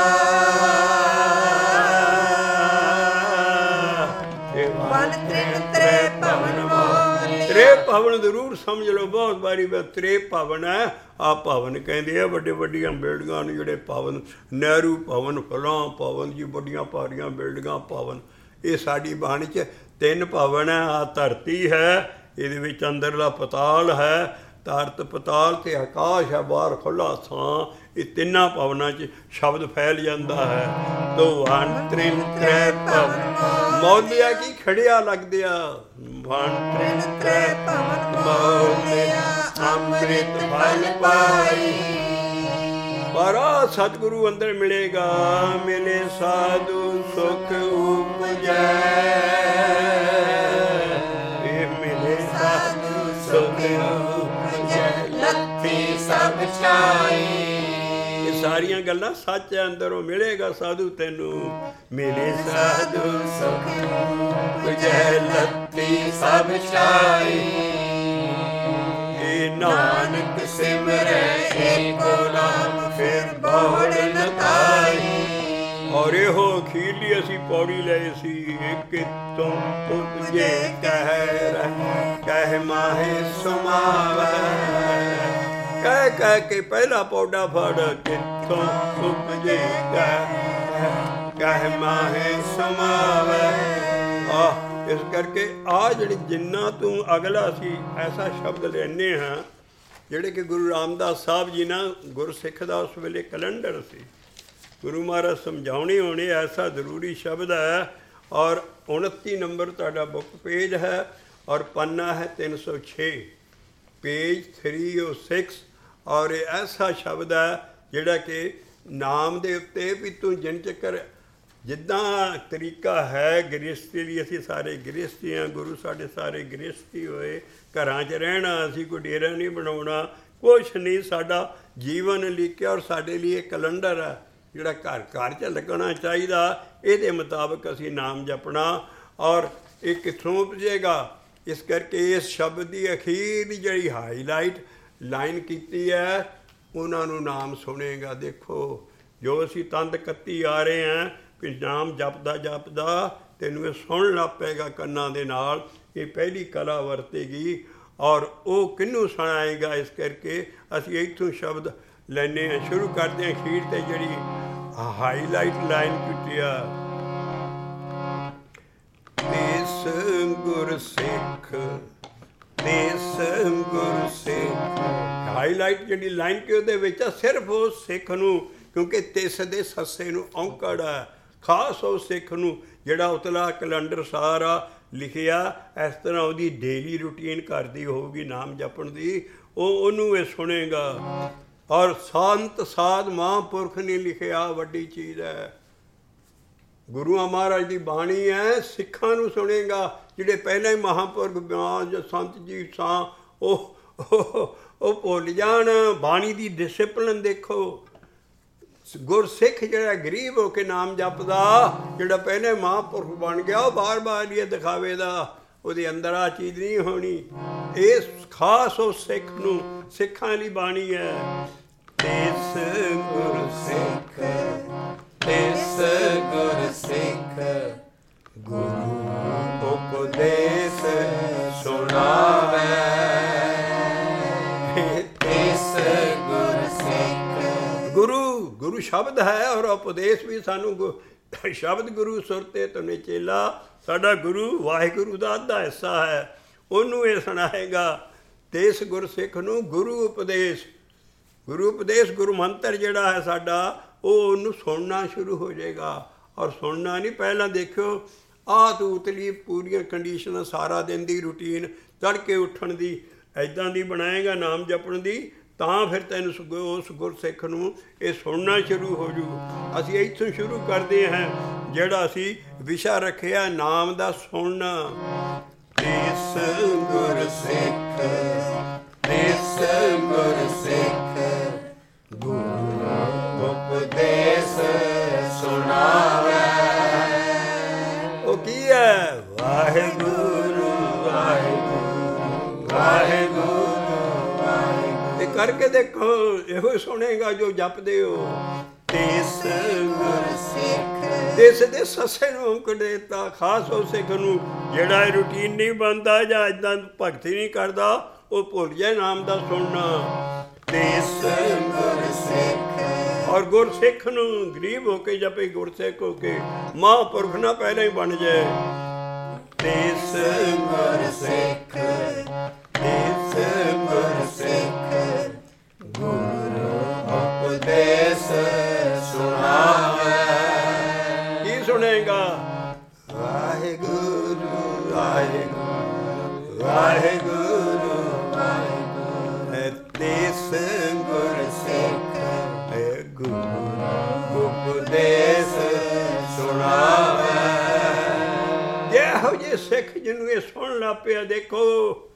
ਤ੍ਰੇ ਭਵਨ ਜ਼ਰੂਰ ਸਮਝ ਲਓ, ਬਹੁਤ ਵਾਰੀ ਤ੍ਰੇ ਭਵਨ ਹੈ। ਆਹ ਭਵਨ ਕਹਿੰਦੇ ਆ ਵੱਡੇ ਵੱਡੀਆਂ ਬਿਲਡਿੰਗਾਂ ਨੂੰ, ਜਿਹੜੇ ਭਵਨ, ਨਹਿਰੂ ਭਵਨ, ਫਲਾਂ ਭਵਨ ਜੀ, ਵੱਡੀਆਂ ਭਾਰੀਆਂ ਬਿਲਡਿੰਗਾਂ ਭਵਨ। ਇਹ ਸਾਡੀ ਬਾਣੀ 'ਚ ਤਿੰਨ ਭਵਨ ਹੈ। ਆਹ ਧਰਤੀ ਹੈ, ਇਹਦੇ ਵਿੱਚ ਅੰਦਰਲਾ ਪਤਾਲ ਹੈ, ਧਰਤ ਪਤਾਲ ਤੇ ਆਕਾਸ਼ ਹੈ, ਬਾਹਰ ਖੁੱਲ੍ਹਾ ਥਾਂ। ਇਹ ਤਿੰਨਾਂ ਭਵਨਾਂ 'ਚ ਸ਼ਬਦ ਫੈਲ ਜਾਂਦਾ ਹੈ। ਤੋ ਵਣ ਤ੍ਰਿਣ ਤ੍ਰੈ ਭਵਨ ਮੌਲਿਆ, ਕੀ ਖੜਿਆ ਲੱਗਦਿਆ। ਵਣ ਤ੍ਰਿਣ ਤ੍ਰੈ ਭਵਨ ਮੌਲਿਆ, ਅੰਮ੍ਰਿਤ ਫਲ ਪਾਈ। ਪਰ ਆ ਸਤਿਗੁਰੂ ਅੰਦਰ ਮਿਲੇਗਾ, ਮਿਲੇ ਸਾਧੂ ਸੁਖ ਉਪਜੈ। ਇਹ ਮਿਲੇ ਸਾਧੂ ਸੁਖ ਉਪਜੈ, ਲੱਥੀ ਸਭ ਛਾਈ। ਇਹ ਸਾਰੀਆਂ ਗੱਲਾਂ ਸੱਚ ਹੈ, ਅੰਦਰੋਂ ਮਿਲੇਗਾ ਸਾਧੂ ਤੈਨੂੰ। ਮਿਲੇ ਸਾਧੂ ਸੁਖ ਉਪਜੈ, ਲੱਥੀ ਸਭ ਛਾਈ। ਇਹ ਨਾਨਕ ਸਿਮਰੈ ਏਕੋ ਨਾਮ, ਫਿਰ ਬਹੁੜ ਨ ਧਾਈ। ਔਰ ਇਹੋ ਅਖੀਰਲੀ ਅਸੀਂ ਪੌੜੀ ਲਈ ਸੀ। ਕਿਤੋਂ ਉਪਜੇ ਕਹਿ ਰਹਿ, ਕਹਿ ਮਾਹੇ ਸੁਮਾਵੈ। ਕਹਿ ਕਹਿ ਕੇ ਪਹਿਲਾ ਪੌੜਾ ਫੜ, ਕਿੱਥੋਂ ਉਪਜੇ ਕਹਿ, ਕਹਿ ਮਾਹੇ ਸੁਮਾਵੈ। ਆਹ ਇਸ ਕਰਕੇ ਆ ਜਿਹੜੀ ਜਿੰਨਾ ਤੂੰ ਅਗਲਾ ਸੀ ਐਸਾ ਸ਼ਬਦ ਲੈਂਦੇ ਹਾਂ, ਜਿਹੜੇ ਕਿ ਗੁਰੂ ਰਾਮਦਾਸ ਸਾਹਿਬ ਜੀ ਨਾ ਗੁਰਸਿੱਖ ਦਾ ਉਸ ਵੇਲੇ ਕੈਲੰਡਰ ਸੀ। ਗੁਰੂ ਮਹਾਰਾਜ ਸਮਝਾਉਣੇ ਹੋਣੇ, ਐਸਾ ਜ਼ਰੂਰੀ ਸ਼ਬਦ ਹੈ। ਔਰ ਉਨੱਤੀ ਨੰਬਰ ਤੁਹਾਡਾ ਬੁੱਕ ਪੇਜ ਹੈ, ਔਰ ਪੰਨਾ ਹੈ ਤਿੰਨ ਸੌ ਛੇ, ਪੇਜ ਥਰੀ ਓ ਸਿਕਸ। ਔਰ ਇਹ ਐਸਾ ਸ਼ਬਦ ਹੈ ਜਿਹੜਾ ਕਿ ਨਾਮ ਦੇ ਉੱਤੇ ਵੀ ਤੂੰ ਜਿੰਨ ਚੱਕਰ ਜਿੱਦਾਂ ਤਰੀਕਾ ਹੈ ਗ੍ਰਸਤੀ ਲਈ, ਅਸੀਂ ਸਾਰੇ ਗ੍ਰਸਤੀ ਹਾਂ, ਗੁਰੂ ਸਾਡੇ ਸਾਰੇ ਗ੍ਰਸਤੀ ਹੋਏ, ਘਰਾਂ 'ਚ ਰਹਿਣਾ, ਅਸੀਂ ਕੋਈ ਡੇਰਾ ਨਹੀਂ ਬਣਾਉਣਾ, ਕੁਛ ਨਹੀਂ। ਸਾਡਾ ਜੀਵਨ ਲਿਖਿਆ, ਔਰ ਸਾਡੇ ਲਈ ਇਹ ਕੈਲੰਡਰ ਹੈ ਜਿਹੜਾ ਘਰ ਘਰ 'ਚ ਲੱਗਣਾ ਚਾਹੀਦਾ। ਇਹਦੇ ਮੁਤਾਬਕ ਅਸੀਂ ਨਾਮ ਜਪਣਾ। ਔਰ ਇਹ ਕਿੱਥੋਂ ਉਪਜੇਗਾ? ਇਸ ਕਰਕੇ ਇਸ ਸ਼ਬਦ ਦੀ ਅਖੀਰ ਦੀ ਜਿਹੜੀ ਹਾਈਲਾਈਟ ਲਾਈਨ ਕੀਤੀ ਹੈ, ਉਹਨਾਂ ਨੂੰ ਨਾਮ ਸੁਣੇਗਾ। ਦੇਖੋ ਜੋ ਅਸੀਂ ਤੰਦ ਕੱਤੀ ਆ ਰਹੇ ਹਾਂ ਕਿ ਨਾਮ ਜਪਦਾ ਜਪਦਾ ਤੈਨੂੰ ਇਹ ਸੁਣ ਲੱਗ ਪਏਗਾ ਕੰਨਾਂ ਦੇ ਨਾਲ। ਇਹ ਪਹਿਲੀ ਕਲਾ ਵਰਤੇਗੀ। ਔਰ ਉਹ ਕਿਹਨੂੰ ਸੁਣਾਏਗਾ? ਇਸ ਕਰਕੇ ਅਸੀਂ ਇੱਥੋਂ ਸ਼ਬਦ ਲੈਂਦੇ ਹਾਂ, ਸ਼ੁਰੂ ਕਰਦੇ ਹਾਂ ਅਖੀਰ 'ਤੇ ਜਿਹੜੀ ਹਾਈਲਾਈਟ ਲਾਈਨ ਕੀਤੀ ਆ। ਦੇਸ ਗੁਰ ਸਿੱਖ, ਦੇਸ ਗੁਰ ਸਿੱਖ, ਹਾਈਲਾਈਟ ਜਿਹੜੀ ਲਾਈਨ ਕਿ ਉਹਦੇ ਵਿੱਚ ਸਿਰਫ ਉਹ ਸਿੱਖ ਨੂੰ, ਕਿਉਂਕਿ ਤਿਸ ਦੇ ਸੱਸੇ ਨੂੰ ਔਂਕੜ ਹੈ, ਖਾਸ ਉਹ ਸਿੱਖ ਨੂੰ ਜਿਹੜਾ ਉਤਲਾ ਕੈਲੰਡਰ ਸਾਰਾ ਲਿਖਿਆ। ਇਸ ਤਰ੍ਹਾਂ ਉਹਦੀ ਡੇਲੀ ਰੂਟੀਨ ਘਰ ਦੀ ਹੋਊਗੀ ਨਾਮ ਜਪਣ ਦੀ, ਉਹ ਉਹਨੂੰ ਇਹ ਸੁਣੇਗਾ। ਔਰ ਸੰਤ ਸਾਧ ਮਹਾਂਪੁਰਖ ਨੇ ਲਿਖਿਆ, ਵੱਡੀ ਚੀਜ਼ ਹੈ। ਗੁਰੂਆਂ ਮਹਾਰਾਜ ਦੀ ਬਾਣੀ ਹੈ, ਸਿੱਖਾਂ ਨੂੰ ਸੁਣੇਗਾ। ਜਿਹੜੇ ਪਹਿਲਾਂ ਹੀ ਮਹਾਂਪੁਰਖ ਬਿਆਨ ਸੰਤ ਜੀ ਸਾਂ, ਉਹ ਉਹ ਭੁੱਲ ਜਾਣ ਬਾਣੀ ਦੀ ਡਿਸਿਪਲਿਨ। ਦੇਖੋ ਗੁਰਸਿੱਖ ਜਿਹੜਾ ਗਰੀਬ ਹੋ ਕੇ ਨਾਮ ਜਪਦਾ, ਜਿਹੜਾ ਪਹਿਲੇ ਮਹਾਂਪੁਰਖ ਬਣ ਗਿਆ, ਉਹ ਬਾਰ ਬਾਰ ਇਹ ਦਿਖਾਵੇ ਦਾ, ਉਹਦੇ ਅੰਦਰ ਆ ਚੀਜ਼ ਨਹੀਂ ਹੋਣੀ। ਇਹ ਖਾਸ ਉਹ ਸਿੱਖ ਨੂੰ, ਸਿੱਖਾਂ ਲਈ ਬਾਣੀ ਹੈ। ਤਿਸ ਗੁਰ ਸਿੱਖ, ਤਿਸ ਗੁਰ ਸਿੱਖ, ਗੁਰੂ ਉਪਦੇਸ ਸੁਣਾਵੇ। ਤਿਸ ਗੁਰ ਸਿੱਖ, ਗੁਰੂ ਗੁਰੂ ਸ਼ਬਦ ਹੈ, ਔਰ ਉਪਦੇਸ਼ ਵੀ ਸਾਨੂੰ ਸ਼ਬਦ। ਗੁਰੂ ਸੁਰਤੇ ਤੁਨੇ ਚੇਲਾ, ਸਾਡਾ ਗੁਰੂ ਵਾਹਿਗੁਰੂ ਦਾ ਅੱਧਾ ਹਿੱਸਾ ਹੈ, ਉਹਨੂੰ ਇਹ ਸੁਣਾਏਗਾ। ਤਿਸ ਗੁਰ ਸਿੱਖ ਨੂੰ ਗੁਰੂ ਉਪਦੇਸ਼, ਗੁਰੂ ਉਪਦੇਸ਼ ਗੁਰੂ ਮੰਤਰ ਜਿਹੜਾ ਹੈ ਸਾਡਾ, ਉਹ ਉਹਨੂੰ ਸੁਣਨਾ ਸ਼ੁਰੂ ਹੋ ਜਾਏਗਾ। ਔਰ ਸੁਣਨਾ ਨਹੀਂ, ਪਹਿਲਾਂ ਦੇਖਿਓ ਆਹ ਤੂੰ ਉਤਲੀ ਪੂਰੀਆਂ ਕੰਡੀਸ਼ਨਾਂ ਸਾਰਾ ਦਿਨ ਦੀ ਰੂਟੀਨ ਤੜਕੇ ਉੱਠਣ ਦੀ ਇੱਦਾਂ ਦੀ ਬਣਾਏਗਾ ਨਾਮ ਜਪਣ ਦੀ, ਤਾਂ ਫਿਰ ਤੈਨੂੰ ਉਸ ਗੁਰਸਿੱਖ ਨੂੰ ਇਹ ਸੁਣਨਾ ਸ਼ੁਰੂ ਹੋ ਜੂ। ਅਸੀਂ ਇੱਥੋਂ ਸ਼ੁਰੂ ਕਰਦੇ ਹਾਂ ਜਿਹੜਾ ਅਸੀਂ ਵਿਸ਼ਾ ਰੱਖਿਆ ਨਾਮ ਦਾ ਸੁਣਨਾ। ਤਿਸ ਗੁਰਸਿੱਖ ਤਿਸ ਗੁਰਸਿੱਖ ਗੁਰੂ ਉਪਦੇਸ਼ ਸੁਣਾਵੇ। ਉਹ ਕੀ ਹੈ? ਵਾਹਿਗੁਰੂ ਵਾਹਿਗੁਰੂ ਵਾਹਿਗੁਰੂ ਵਾਹਿਗੁਰੂ। ਇਹ ਕਰਕੇ ਦੇਖੋ, ਇਹੋ ਸੁਣੇਗਾ ਜੋ ਜਪਦੇ ਹੋ। ਤਿਸ ਗੁਰਸਿੱਖ ਤਿਸ ਦੇ ਸੱਸੇ ਨੂੰ ਅੰਕ ਦੇਤਾ, ਖਾਸ ਉਹ ਸਿੱਖ ਨੂੰ ਜਿਹੜਾ ਇਹ ਰੂਟੀਨ ਨਹੀਂ ਬਣਦਾ ਜਾਂ ਇੱਦਾਂ ਭਗਤੀ ਨਹੀਂ ਕਰਦਾ, ਉਹ ਭੁੱਲ ਜਾਏ ਨਾਮ ਦਾ ਸੁਣਨਾ। ਤਿਸ ਗੁਰਸਿੱਖ ਔਰ ਗੁਰਸਿੱਖ ਨੂੰ ਗਰੀਬ ਹੋ ਕੇ ਜਪੇ, ਗੁਰਸਿੱਖ ਹੋ ਕੇ ਮਹਾਂਪੁਰਖ ਨਾ ਪਹਿਲਾਂ ਹੀ ਬਣ ਜਾਏ। ਤਿਸ ਗੁਰਸਿੱਖ ਤਿਸ ਗੁਰਸਿੱਖ ਗੁਰੂ ਉਪਦੇਸ਼ ਸੁਣਾਵੇ। ਕੀ ਸੁਣੇਗਾ? ਵਾਹਿਗੁਰੂ ਵਾਹਿਗੁਰੂ ਵਾਹਿਗੁਰੂ ਵਾਹਿਗੁਰੂ। ਤਿਸ ਗੁਰਸਿੱਖ ਗੁਰੂ ਉਪਦੇਸ਼ ਸੁਣਾਵੇ। ਇਹੋ ਜਿਹੇ ਸਿੱਖ ਜਿਹਨੂੰ ਇਹ ਸੁਣ ਲੱਗ ਪਿਆ, ਦੇਖੋ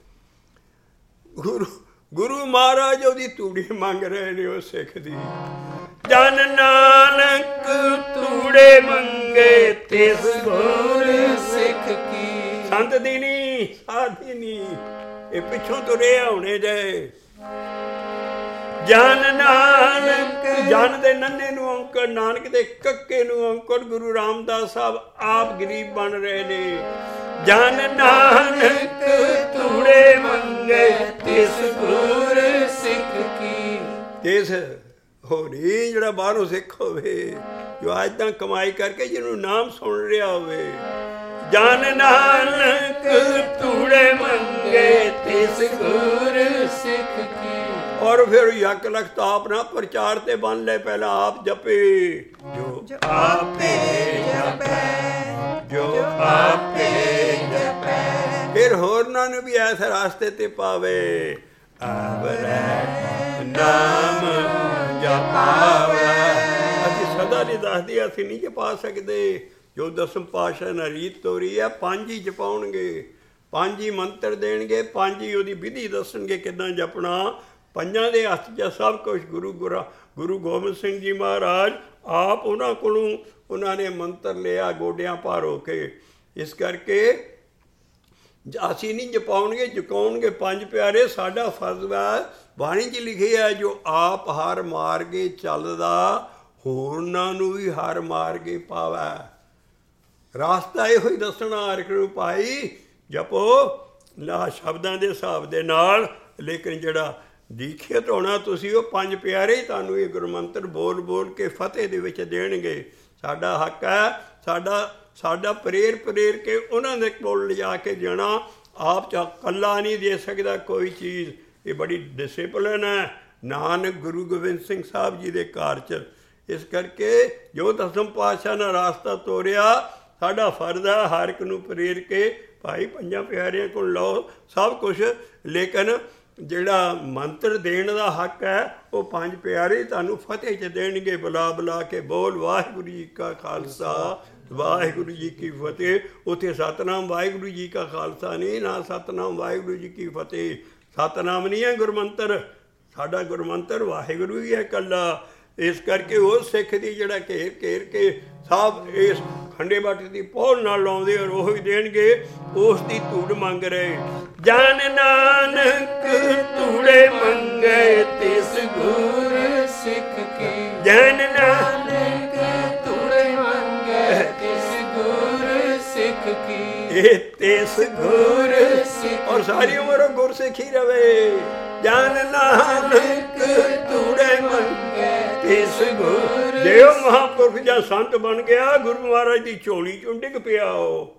ਗੁਰੂ ਗੁਰੂ ਮਹਾਰਾਜ ਉਹਦੀ ਤੂੜੀ ਮੰਗ ਰਹੇ ਨੇ ਉਹ ਸਿੱਖ ਦੀ। ਜਨ ਨਾਨਕ ਤੂੜੇ ਮੰਗੇ ਤਿਸ ਗੁਰ ਸਿੱਖ ਕੀ। ਸੰਤ ਦੀ ਨੀ, ਸਾਧੀ ਨੀ, ਇਹ ਪਿੱਛੋਂ ਤੁਰੇ ਆਉਣੇ ਜੇ। ਜਨ ਨਾਨਕ, ਜਨ ਦੇ ਨੰਨੇ ਨੂੰ ਔਂਕੜ, ਨਾਨਕ ਦੇ ਕੱਕੇ ਨੂੰ ਔਂਕੜ। ਗੁਰੂ ਰਾਮਦਾਸ ਸਾਹਿਬ ਆਪ ਗਰੀਬ ਬਣ ਰਹੇ ਨੇ। ਜਨ ਨਾਨਕ ਤੂੜੇ ਮੰਗੇ ਤਿਸ ਗੁਰ ਸਿੱਖ ਕੀ। ਤਿਸ ਹੋਰੀ ਜਿਹੜਾ ਬਾਹਰੋਂ ਸਿੱਖ ਹੋਵੇ, ਜੋ ਅੱਜ ਤੱਕ ਕਮਾਈ ਕਰਕੇ ਜਿਹਨੂੰ ਨਾਮ ਸੁਣ ਰਿਹਾ ਹੋਵੇ। ਜਨ ਨਾਨਕ ਤੂੜੇ ਮੰਗੇ ਤਿਸ ਗੁਰ ਸਿੱਖ ਕੀ। ਔਰ ਫਿਰ ਯਕ ਲਖ ਤਾਪ ਨਾ ਪ੍ਰਚਾਰ ਤੇ ਬਣ ਲੈ, ਪਹਿਲਾਂ ਆਪ ਜਪੇ। ਜੋ ਆਪੇ ਜਪੈ ਜੋ ਆਪੇ ਜਪੈ, ਫਿਰ ਹੋਰਨਾਂ ਨੂੰ ਵੀ ਇਸ ਰਾਸਤੇ ਤੇ ਪਾਵੇ। ਆਵਰੈ ਨਾਮ ਜਪਾਵੇ। ਅਸੀਂ ਸਦਾ ਨਹੀਂ ਦੱਸਦੇ, ਅਸੀਂ ਨਹੀਂ ਜਪਾ ਸਕਦੇ। ਜੋ ਦਸਮ ਪਾਤਸ਼ਾਹ ਨੇ ਰੀਤ ਤੋਰੀ ਹੈ, ਪੰਜ ਹੀ ਜਪਾਉਣਗੇ, ਪੰਜ ਹੀ ਮੰਤਰ ਦੇਣਗੇ, ਪੰਜ ਹੀ ਉਹਦੀ ਵਿਧੀ ਦੱਸਣਗੇ ਕਿੱਦਾਂ ਜਪਣਾ। ਪੰਜਾਂ ਦੇ ਹੱਥ 'ਚ ਸਭ ਕੁਛ। ਗੁਰੂ ਗੁਰਾ ਗੁਰੂ ਗੋਬਿੰਦ ਸਿੰਘ ਜੀ ਮਹਾਰਾਜ ਆਪ ਉਹਨਾਂ ਕੋਲੋਂ ਉਹਨਾਂ ਨੇ ਮੰਤਰ ਲਿਆ ਗੋਡਿਆਂ ਭਾਰ ਹੋ ਕੇ। ਇਸ ਕਰਕੇ ਅਸੀਂ ਨਹੀਂ ਜਪਾਉਣਗੇ, ਜਕਾਉਣਗੇ ਪੰਜ ਪਿਆਰੇ। ਸਾਡਾ ਫਰਜ਼ ਹੈ, ਬਾਣੀ 'ਚ ਲਿਖਿਆ, ਜੋ ਆਪ ਹਰ ਮਾਰਗੇ ਚੱਲਦਾ ਹੋਰਨਾਂ ਨੂੰ ਵੀ ਹਰ ਮਾਰਗੇ ਪਾਵੈ। ਰਾਸਤਾ ਇਹੋ ਹੀ ਦੱਸਣਾ ਹਰ ਇੱਕ ਨੂੰ, ਭਾਈ ਜਪੋ ਨਾ ਸ਼ਬਦਾਂ ਦੇ ਹਿਸਾਬ ਦੇ ਨਾਲ। ਲੇਕਿਨ ਜਿਹੜਾ ਦੀਖਿਤ ਹੋਣਾ ਤੁਸੀਂ, ਉਹ ਪੰਜ ਪਿਆਰੇ ਹੀ ਤੁਹਾਨੂੰ ਇਹ ਗੁਰਮੰਤਰ ਬੋਲ ਬੋਲ ਕੇ ਫਤਿਹ ਦੇ ਵਿੱਚ ਦੇਣਗੇ। ਸਾਡਾ ਹੱਕ ਹੈ, ਸਾਡਾ ਸਾਡਾ ਪ੍ਰੇਰ ਪ੍ਰੇਰ ਕੇ ਉਹਨਾਂ ਦੇ ਕੋਲ ਲਿਜਾ ਕੇ ਜਾਣਾ। ਆਪ ਚ ਇਕੱਲਾ ਨਹੀਂ ਦੇ ਸਕਦਾ ਕੋਈ ਚੀਜ਼। ਇਹ ਬੜੀ ਡਿਸਿਪਲਿਨ ਹੈ ਨਾਨਕ ਗੁਰੂ ਗੋਬਿੰਦ ਸਿੰਘ ਸਾਹਿਬ ਜੀ ਦੇ ਘਰ 'ਚ। ਇਸ ਕਰਕੇ ਜੋ ਦਸਮ ਪਾਤਸ਼ਾਹ ਨੇ ਰਾਸਤਾ ਤੋਰਿਆ, ਸਾਡਾ ਫਰਜ਼ ਹੈ ਹਰ ਇੱਕ ਨੂੰ ਪ੍ਰੇਰ ਕੇ, ਭਾਈ ਪੰਜਾਂ ਪਿਆਰਿਆਂ ਕੋਲ ਲਓ ਸਭ ਕੁਛ। ਲੇਕਿਨ ਜਿਹੜਾ ਮੰਤਰ ਦੇਣ ਦਾ ਹੱਕ ਹੈ, ਉਹ ਪੰਜ ਪਿਆਰੇ ਤੁਹਾਨੂੰ ਫਤਿਹ 'ਚ ਦੇਣਗੇ। ਬੁਲਾ ਬੁਲਾ ਕੇ ਬੋਲ ਵਾਹਿਗੁਰੂ ਜੀ ਕਾ ਖਾਲਸਾ ਵਾਹਿਗੁਰੂ ਜੀ ਕੀ ਫਤਿਹ। ਉੱਥੇ ਸਤਨਾਮ ਵਾਹਿਗੁਰੂ ਜੀ ਕਾ ਖਾਲਸਾ ਨਹੀਂ, ਨਾ ਸਤਨਾਮ ਵਾਹਿਗੁਰੂ ਜੀ ਕੀ ਫਤਿਹ। ਸਤਨਾਮ ਨਹੀਂ ਹੈ ਗੁਰਮੰਤਰ, ਸਾਡਾ ਗੁਰਮੰਤਰ ਵਾਹਿਗੁਰੂ ਹੀ ਹੈ ਇਕੱਲਾ। ਇਸ ਕਰਕੇ ਉਹ ਸਿੱਖ ਦੀ ਜਿਹੜਾ ਘੇਰ ਘੇਰ ਕੇ ਸਭ ਇਸ ਖੰਡੇ ਬਾਟੇ ਦੀ ਪਹੁਲ ਨਾਲ ਲਾਉਂਦੇ, ਔਰ ਉਹ ਹੀ ਦੇਣਗੇ, ਉਸ ਦੀ ਧੂੜ ਮੰਗ ਰਹੇ। ਜਨ ਨਾਨਕ ਧੂੜੇ ਮੰਗੇ ਤਿਸ ਗੁਰ ਸਿੱਖ ਕੀ। ਜਨ ਨਾਨਕ ਧੂੜੇ ਮੰਗੇ ਤਿਸ ਗੁਰ ਸਿੱਖ ਕੀ। ਇਹ ਤਿਸ ਗੁਰ ਸਿੱਖ, ਔਰ ਸਾਰੀ ਉਮਰ ਉਹ ਗੁਰ ਸਿੱਖ ਹੀ ਰਵੇ। ਜਨ ਨਾਨਕ ਧੂੜੇ ਮੰਗੇ ਤਿਸ ਗੁਰ। ਜੇ ਉਹ ਮਹਾਂਪੁਰਖ ਜਾਂ ਸੰਤ ਬਣ ਗਿਆ, ਗੁਰੂ ਮਹਾਰਾਜ ਦੀ ਝੋਲੀ ਚੋਂ ਡਿੱਗ ਪਿਆ ਉਹ।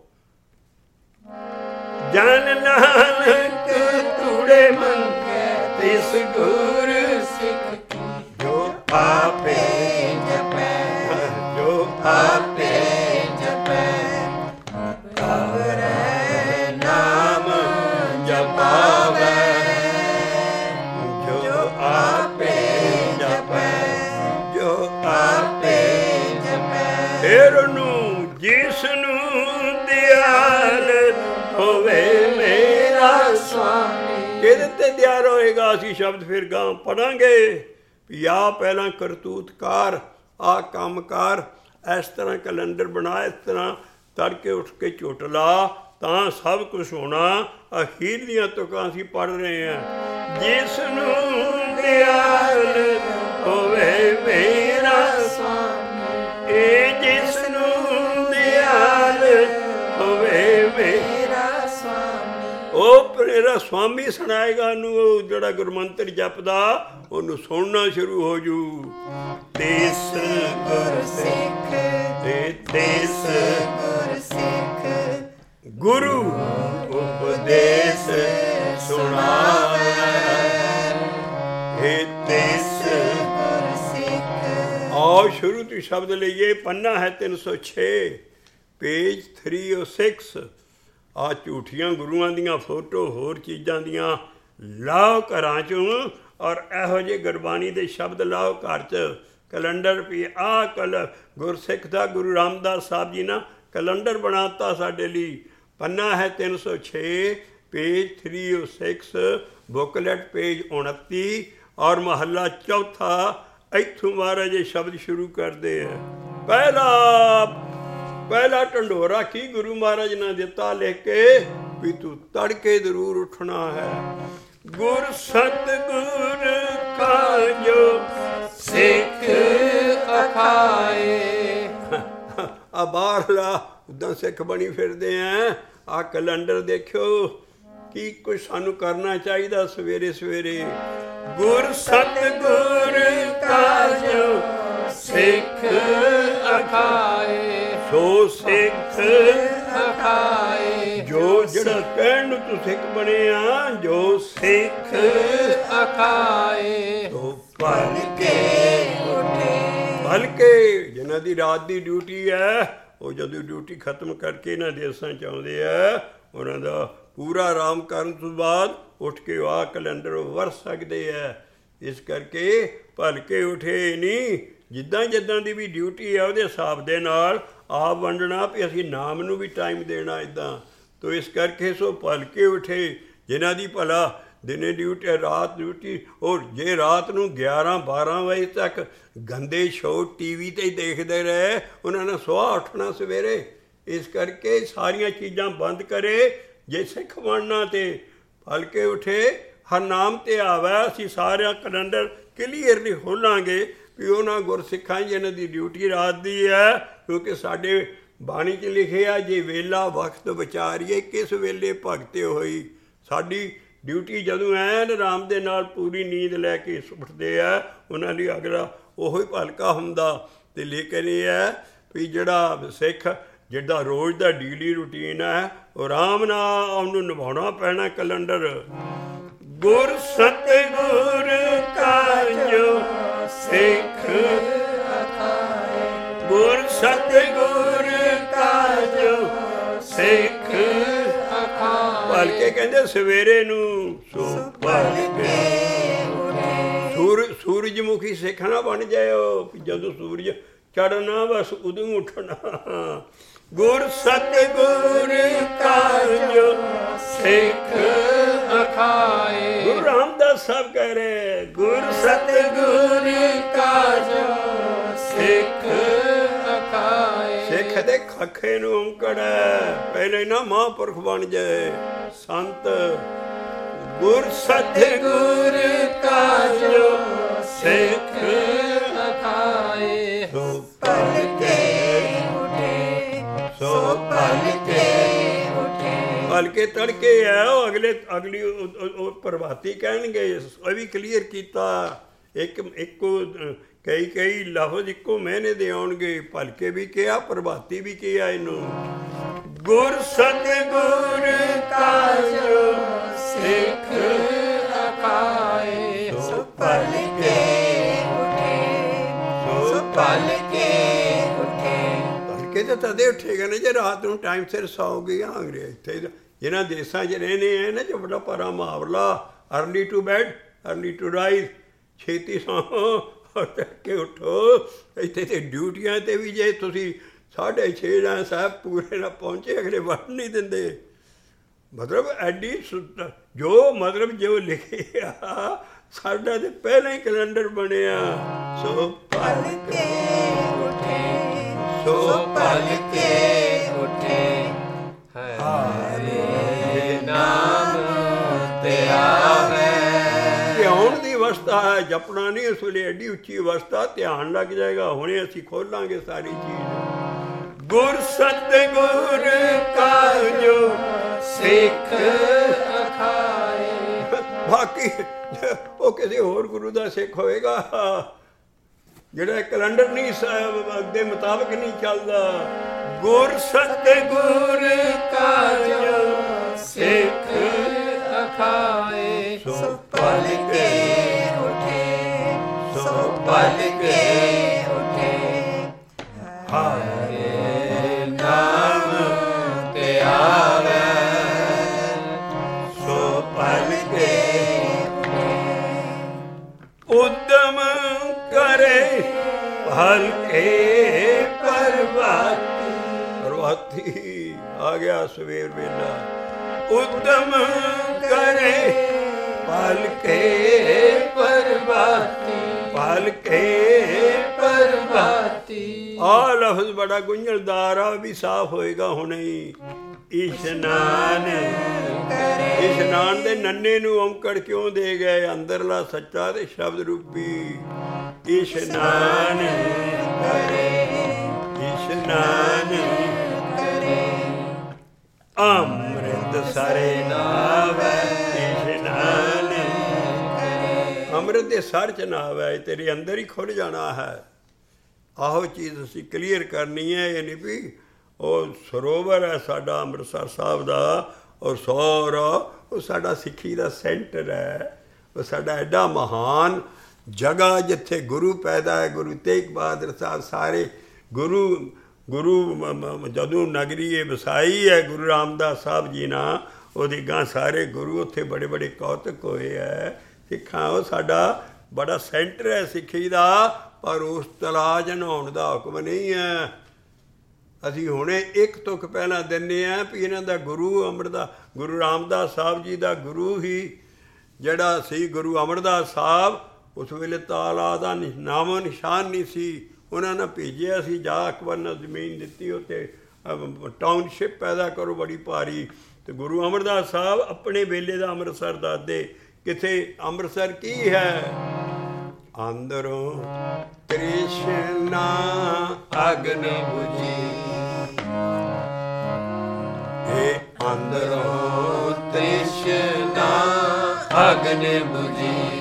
ਜਨ ਨਾਨਕ ਧੂੜੇ ਮੰਗੇ ਤਿਸ ਗੁਰ ਸਿੱਖ ਕੀ। ਜੋ ਆਪੇ ਜਪੈ ਜੋ ਆਪੇ ਜਪੈ ਉਹਨੂੰ ਜਿਸ ਨੂੰ ਦਿਆਲ ਹੋਵੇ ਮੇਰਾ ਸੁਆਮੀ। ਕਿਹਦੇ ਤੇ ਦਿਆਲ ਹੋਏਗਾ? ਅਸੀਂ ਸ਼ਬਦ ਫਿਰ ਗਾਂ ਪੜਾਂਗੇ ਵੀ ਆ ਪਹਿਲਾਂ ਕਰਤੂਤਕਾਰ, ਆ ਕੰਮਕਾਰ, ਇਸ ਤਰ੍ਹਾਂ ਕੈਲੰਡਰ ਬਣਾ, ਇਸ ਤਰ੍ਹਾਂ ਤੜਕੇ ਉੱਠ ਕੇ ਝੁੱਟ ਲਾ ਤਾਂ ਸਭ ਕੁਛ ਹੋਣਾ। ਅਖੀਰ ਦੀਆਂ ਤੁਕਾਂ ਅਸੀਂ ਪੜ੍ਹ ਰਹੇ ਹਾਂ। ਜਿਸ ਨੂੰ ਦਿਆਲ ਹੋਵੇ ਮੇਰਾ ਸੁਆਮੀ, ਇਹ ਜਿਸ ਨੂੰ ਦਿਆਲ ਹੋਵੇ ਮੇਰਾ ਸੁਆਮੀ, ਉਹ ਮੇਰਾ ਸੁਆਮੀ ਸੁਣਾਏਗਾ ਨੂੰ। ਉਹ ਜਿਹੜਾ ਗੁਰਮੰਤਰ ਜਪਦਾ ਉਹਨੂੰ ਸੁਣਨਾ ਸ਼ੁਰੂ ਹੋ ਜੂ। ਦੇਸ ਗੁਰ ਸਿੱਖ ਤੇ ਦੇਸ ਗੁਰ ਸਿੱਖ, ਗੁਰੂ ਉਪਦੇਸ ਸੁਣਾਵੇ, ਇਹ ਦੇਸ ਗੁਰ ਸਿੱਖ। ਆਓ ਸ਼ੁਰੂ ਤੋਂ ਸ਼ਬਦ ਲਈਏ। ਪੰਨਾ ਹੈ ਤਿੰਨ ਸੌ ਛੇ, ਪੇਜ ਥ੍ਰੀ ਓ ਸਿਕਸ। ਆ ਝੂਠੀਆਂ ਗੁਰੂਆਂ ਦੀਆਂ ਫੋਟੋ ਹੋਰ ਚੀਜ਼ਾਂ ਦੀਆਂ ਲਾਓ ਘਰਾਂ 'ਚੋਂ, ਔਰ ਇਹੋ ਜਿਹੇ ਗੁਰਬਾਣੀ ਦੇ ਸ਼ਬਦ ਲਾਓ ਘਰ 'ਚ। ਕੈਲੰਡਰ ਵੀ ਆਹ ਕਲ ਗੁਰਸਿੱਖ ਦਾ ਗੁਰੂ ਰਾਮਦਾਸ ਸਾਹਿਬ ਜੀ ਨਾ ਕੈਲੰਡਰ ਬਣਾਤਾ ਸਾਡੇ ਲਈ। ਪੰਨਾ ਹੈ ਤਿੰਨ ਸੌ ਛੇ, page three O six, booklet page ਉਨੱਤੀ, ਔਰ ਮਹੱਲਾ ਚੌਥਾ। ਇੱਥੋਂ ਮਹਾਰਾਜ ਇਹ ਸ਼ਬਦ ਸ਼ੁਰੂ ਕਰਦੇ ਆ। ਪਹਿਲਾ ਪਹਿਲਾ ਢੰਡੋਰਾ ਕੀ ਗੁਰੂ ਮਹਾਰਾਜ ਨੇ ਦਿੱਤਾ ਲਿਖ ਕੇ ਵੀ ਤੂੰ ਤੜਕੇ ਜ਼ਰੂਰ ਉੱਠਣਾ ਹੈ। ਗੁਰ ਸਤਿਗੁਰ ਕਾ ਜੋ ਸਿੱਖ ਅਖਾਏ। ਆ ਬਾਹਰਲਾ ਉੱਦਾਂ ਸਿੱਖ ਬਣੀ ਫਿਰਦੇ ਆ। ਆ ਕੈਲੰਡਰ ਦੇਖਿਓ ਕੀ ਕੁਛ ਸਾਨੂੰ ਕਰਨਾ ਚਾਹੀਦਾ ਸਵੇਰੇ ਸਵੇਰੇ। ਗੁਰ ਸਤਿਗੁਰ ਕਾ ਜੋ ਸਿੱਖ ਅਖਾਏ, ਸੋ ਸਿੱਖ ਅਖਾਏ। ਜੋ ਜਿਹੜਾ ਕਹਿਣ ਨੂੰ ਤੂੰ ਸਿੱਖ ਬਣਿਆ, ਜੋ ਸਿੱਖ ਅਖਾਏ, ਤੋ ਭਲ ਕੇ ਉਠੇ। ਭਲ ਕੇ ਜਿਹਨਾਂ ਦੀ ਰਾਤ ਦੀ ਡਿਊਟੀ ਹੈ, ਉਹ ਜਦੋਂ ਡਿਊਟੀ ਖਤਮ ਕਰਕੇ ਇਹਨਾਂ ਦੇਸਾਂ 'ਚ ਆਉਂਦੇ ਆ, ਉਹਨਾਂ ਦਾ ਪੂਰਾ ਆਰਾਮ ਕਰਨ ਤੋਂ ਬਾਅਦ ਉੱਠ ਕੇ ਆਹ ਕੈਲੰਡਰ ਵਰ ਸਕਦੇ ਆ। ਇਸ ਕਰਕੇ ਭਲ ਕੇ ਉਠੇ ਨਹੀਂ, ਜਿੱਦਾਂ ਜਿੱਦਾਂ ਦੀ ਵੀ ਡਿਊਟੀ ਹੈ ਉਹਦੇ ਹਿਸਾਬ ਦੇ ਨਾਲ ਆਪ ਵੰਡਣਾ ਵੀ ਅਸੀਂ ਨਾਮ ਨੂੰ ਵੀ ਟਾਈਮ ਦੇਣਾ ਇੱਦਾਂ। ਤੋ ਇਸ ਕਰਕੇ ਸੋ ਭਲ ਕੇ ਉਠੇ ਜਿਨ੍ਹਾਂ ਦੀ ਭਲਾ ਦਿਨੇ ਡਿਊਟੀ, ਰਾਤ ਡਿਊਟੀ। ਔਰ ਜੇ ਰਾਤ ਨੂੰ ਗਿਆਰਾਂ ਬਾਰਾਂ ਵਜੇ ਤੱਕ ਗੰਦੇ ਸ਼ੋਅ ਟੀ ਵੀ 'ਤੇ ਹੀ ਦੇਖਦੇ ਰਹੇ, ਉਹਨਾਂ ਨੇ ਸੁਆਹ ਉੱਠਣਾ ਸਵੇਰੇ। ਇਸ ਕਰਕੇ ਸਾਰੀਆਂ ਚੀਜ਼ਾਂ ਬੰਦ ਕਰੇ ਜੇ ਸਿੱਖ ਬਣਨਾ। ਤੇ ਭਲ ਕੇ ਉਠੇ, ਹਰ ਨਾਮ 'ਤੇ ਆਵੇ। ਅਸੀਂ ਸਾਰਿਆਂ ਕੈਲੰਡਰ ਕਲੀਅਰਲੀ ਖੋਲਾਂਗੇ ਵੀ ਉਹਨਾਂ ਗੁਰਸਿੱਖਾਂ ਜਿਹਨਾਂ ਦੀ ਡਿਊਟੀ ਰਾਤ ਦੀ ਹੈ, ਕਿਉਂਕਿ ਸਾਡੇ ਬਾਣੀ 'ਚ ਲਿਖਿਆ ਜੇ ਵੇਲਾ ਵਕਤ ਵਿਚਾਰੀਏ ਕਿਸ ਵੇਲੇ ਭਗਤੇ ਹੋਈ। ਸਾਡੀ ਡਿਊਟੀ ਜਦੋਂ ਐਨ ਆਰਾਮ ਦੇ ਨਾਲ ਪੂਰੀ ਨੀਂਦ ਲੈ ਕੇ ਉੱਠਦੇ ਆ, ਉਹਨਾਂ ਲਈ ਅਗਲਾ ਉਹੀ ਭਲਕਾ ਹੁੰਦਾ। ਅਤੇ ਲੇਕਿਨ ਇਹ ਹੈ ਵੀ ਜਿਹੜਾ ਸਿੱਖ ਜਿਹੜਾ ਰੋਜ਼ ਦਾ ਡੇਲੀ ਰੂਟੀਨ ਹੈ, ਉਹ ਆਰਾਮ ਨਾਲ ਉਹਨੂੰ ਨਿਭਾਉਣਾ ਪੈਣਾ ਕੈਲੰਡਰ। ਗੁਰ ਸਤਿਗੁਰ ਕਾ ਜੋ ਸਿੱਖ ਅਖਾਏ, ਗੁਰ ਸਤਿਗੁਰ ਕਾ ਜੋ ਸਿੱਖ ਅਖਾਏ। ਭਲ ਕੇ ਕਹਿੰਦੇ ਸਵੇਰੇ ਨੂੰ, ਸੋ ਭਲ ਕੇ ਸੂਰ ਸੂਰਜਮੁਖੀ ਸਿੱਖ ਨਾ ਬਣ ਜਾਇਓ, ਜਦੋਂ ਸੂਰਜ ਚੜ੍ਹਨਾ ਬਸ ਉਦੋਂ ਉੱਠਣਾ। ਗੁਰ ਸਤਿਗੁਰ ਕਾ ਜੋ ਸਿੱਖ ਅਖਾਏ। ਗੁਰੂ ਰਾਮਦਾਸ ਸਾਹਿਬ ਕਹਿ ਰਹੇ, ਗੁਰ ਸਤਿਗੁਰ ਕਾ ਜੋ ਸਿੱਖ ਅਖਾਏ। ਸਿੱਖ ਦੇ ਖੱਖੇ ਨੂੰ ਔਂਕੜ ਹੈ, ਪਹਿਲੇ ਨਾ ਮਹਾਂਪੁਰਖ ਬਣ ਜਾਏ ਸੰਤ। ਗੁਰ ਸਤਿਗੁਰ ਕਾ ਜੋ ਸਿੱਖ ਅਖਾਏ, ਸੋ ਭਲ ਕੇ ਉਠੇ, ਸੋ ਭਲ ਕੇ ਉਠੇ। ਭਲ ਕੇ ਤੜਕੇ ਹੈ, ਉਹ ਅਗਲੇ ਅਗਲੀ ਉਹ ਪ੍ਰਭਾਤੀ ਕਹਿਣਗੇ। ਇਹ ਵੀ ਕਲੀਅਰ ਕੀਤਾ। ਇੱਕ ਇੱਕੋ ਕਈ ਕਈ ਲਫ਼ਜ਼ ਇੱਕੋ ਮਹੀਨੇ ਦੇ ਆਉਣਗੇ। ਭਲ ਕੇ ਵੀ ਕਿਹਾ, ਪ੍ਰਭਾਤੀ ਵੀ ਕਿਹਾ ਇਹਨੂੰ। ਗੁਰ ਸਤਿਗੁਰ ਕਾ ਜੋ ਸਿੱਖ ਅਖਾਏ, ਸੋ ਭਲ ਕੇ ਉਠੇ, ਸੋ ਭਲ ਕੇ ਉਠੇ। ਭਲ ਕੇ ਤਾਂ ਤਦੇ ਉੱਠੇਗਾ ਨਾ ਜੇ ਰਾਤ ਨੂੰ ਟਾਈਮ ਸਿਰ ਸੌਂਗੇ। ਆਂਗਰੇ ਇੱਥੇ ਜਿਹਨਾਂ ਦੇਸਾਂ 'ਚ ਰਹਿੰਦੇ ਹੈ ਨਾ, ਜੋ ਬੜਾ ਪਰਾ ਮੁਹਾਵਰਾ, early to bed early to rise, ਛੇਤੀ ਸੌਂ ਔਰ ਤੜਕੇ ਉੱਠੋ। ਇੱਥੇ ਤੇ ਡਿਊਟੀਆਂ 'ਤੇ ਵੀ ਜੇ ਤੁਸੀਂ ਸਾਢੇ ਛੇ ਜਾਂ ਸਾਹਿਬ ਪੂਰੇ ਨਾ ਪਹੁੰਚੇ, ਅਗਲੇ ਵੜ ਨਹੀਂ ਦਿੰਦੇ। ਮਤਲਬ ਐਡੀ ਸੁ- ਜੋ ਮਤਲਬ ਜੋ ਲਿਖਿਆ ਸਾਡਾ ਤੇ ਪਹਿਲਾਂ ਹੀ ਕੈਲੰਡਰ ਬਣਿਆ। ਸੋ ਪਲ ਕੇ ਉਠੇ, ਸੋ ਪਲ ਕੇ ਉਠੇ, ਹਰੇ ਨਾਮ ਤੇ ਆਵੇ। ਧਿਆਨ ਦੀ ਅਵਸਥਾ ਹੈ, ਜਪਣਾ ਨਹੀਂ। ਇਸ ਵੇਲੇ ਐਡੀ ਉੱਚੀ ਅਵਸਥਾ, ਧਿਆਨ ਲੱਗ ਜਾਏਗਾ। ਹੁਣੇ ਅਸੀਂ ਖੋਲਾਂਗੇ ਸਾਰੀ ਚੀਜ਼। ਗੁਰ ਸਤਿਗੁਰ ਕਾ ਜੋ ਸਿੱਖ ਅਖਾਏ। ਬਾਕੀ ਉਹ ਕਿਸੇ ਹੋਰ ਗੁਰੂ ਦਾ ਸਿੱਖ ਹੋਏਗਾ ਜਿਹੜਾ ਕੈਲੰਡਰ ਨਹੀਂ ਦੇ ਮੁਤਾਬਕ ਨਹੀਂ ਚੱਲਦਾ। ਗੁਰ ਸਤਿਗੁਰ ਕਾ ਜੋ ਸਿੱਖ ਅਖਾਏ। ਸੋ ਪਲ ਕੇ ਉਠੇ, ਸੋ ਪਲ ਕੇ ਉਠੇ, ਹਰੇ ਨਾਮ ਤੇ ਆਵੇ। ਸੋ ਪਲ ਕੇ ਉਦਮ ਕਰੇ ਹਲਕੇ ਪਰਵਾਤੀ। ਪਰਵਾਤੀ ਆ ਗਿਆ ਸਵੇਰ ਵੇਲਾ। ਉਦਮ ਕਰੇ ਹਲਕੇ ਪਰਵਾਤੀ, ਹਲਕੇ ਪਰਵਾਤੀ। ਆ ਲਫ਼ਜ਼ ਬੜਾ ਗੁੰਝਲਦਾਰ ਆ, ਵੀ ਸਾਫ਼ ਹੋਏਗਾ ਹੁਣੇ ਹੀ। ਇਸ਼ਨਾਨ ਇਸ਼ਨਾਨ ਦੇ ਨੰਨੇ ਨੂੰ ਔਂਕੜ ਕਿਉਂ ਦੇ ਗਏ? ਅੰਦਰਲਾ ਸੱਚਾ ਤੇ ਸ਼ਬਦ ਰੂਪੀ ਇਸ਼ਨਾਨ ਕਰੇ, ਇਸ਼ਨਾਨ ਕਰੇ, ਅੰਮ੍ਰਿਤ ਸਰੇ ਨਾਵੈ। ਇਸ਼ਨਾਨ ਅੰਮ੍ਰਿਤ ਦੇ ਸਰ ਚ ਨਾਵੈ, ਤੇਰੇ ਅੰਦਰ ਹੀ ਖੁੱਲ੍ਹ ਜਾਣਾ ਹੈ। ਆਹੋ ਚੀਜ਼ ਅਸੀਂ ਕਲੀਅਰ ਕਰਨੀ ਹੈ। ਇਹ ਨਹੀਂ ਵੀ ਉਹ ਸਰੋਵਰ ਹੈ ਸਾਡਾ ਅੰਮ੍ਰਿਤਸਰ ਸਾਹਿਬ ਦਾ, ਔਰ ਸਾਰਾ ਉਹ ਸਾਡਾ ਸਿੱਖੀ ਦਾ ਸੈਂਟਰ ਹੈ। ਉਹ ਸਾਡਾ ਐਡਾ ਮਹਾਨ ਜਗ੍ਹਾ ਜਿੱਥੇ ਗੁਰੂ ਪੈਦਾ ਹੈ। ਗੁਰੂ ਤੇਗ ਬਹਾਦਰ ਸਾਹਿਬ ਸਾਰੇ ਗੁਰੂ ਗੁਰੂ ਜਦੋਂ ਨਗਰੀ ਇਹ ਵਸਾਈ ਹੈ ਗੁਰੂ ਰਾਮਦਾਸ ਸਾਹਿਬ ਜੀ ਨਾਲ, ਉਹਦੀ ਗਾਂ ਸਾਰੇ ਗੁਰੂ ਉੱਥੇ ਬੜੇ ਬੜੇ ਕੌਤਕ ਹੋਏ ਹੈ। ਸਿੱਖਾਂ ਉਹ ਸਾਡਾ ਬੜਾ ਸੈਂਟਰ ਹੈ ਸਿੱਖੀ ਦਾ, ਪਰ ਉਸ ਤਲਾਅ 'ਚ ਨਹਾਉਣ ਦਾ ਹੁਕਮ ਨਹੀਂ ਹੈ। ਅਸੀਂ ਹੁਣੇ ਇੱਕ ਤੁਕ ਪਹਿਲਾਂ ਦਿੰਦੇ ਹਾਂ ਵੀ ਇਹਨਾਂ ਦਾ ਗੁਰੂ ਅਮਰਦਾਸ, ਗੁਰੂ ਰਾਮਦਾਸ ਸਾਹਿਬ ਜੀ ਦਾ ਗੁਰੂ ਹੀ ਜਿਹੜਾ ਸੀ ਗੁਰੂ ਅਮਰਦਾਸ ਸਾਹਿਬ, ਉਸ ਵੇਲੇ ਤਾਲਾ ਦਾ ਨਾਮੋ ਨਿਸ਼ਾਨ ਨਹੀਂ ਸੀ। ਉਹਨਾਂ ਨੇ ਭੇਜਿਆ ਸੀ, ਜਾ ਅਕਬਰ ਨੇ ਜ਼ਮੀਨ ਦਿੱਤੀ, ਉੱਥੇ ਟਾਊਨਸ਼ਿਪ ਪੈਦਾ ਕਰੋ ਬੜੀ ਭਾਰੀ। ਅਤੇ ਗੁਰੂ ਅਮਰਦਾਸ ਸਾਹਿਬ ਆਪਣੇ ਵੇਲੇ ਦਾ ਅੰਮ੍ਰਿਤਸਰ ਦੱਸਦੇ। ਕਿੱਥੇ ਅੰਮ੍ਰਿਤਸਰ ਕੀ ਹੈ? ਅੰਦਰੋਂ ਤ੍ਰਿਸ਼ਨਾ ਅਗਨ ਬੁਝੀ, ਇਹ ਅੰਦਰੋਂ ਤ੍ਰਿਸ਼ਨਾ ਅਗਨ ਬੁਝੀ।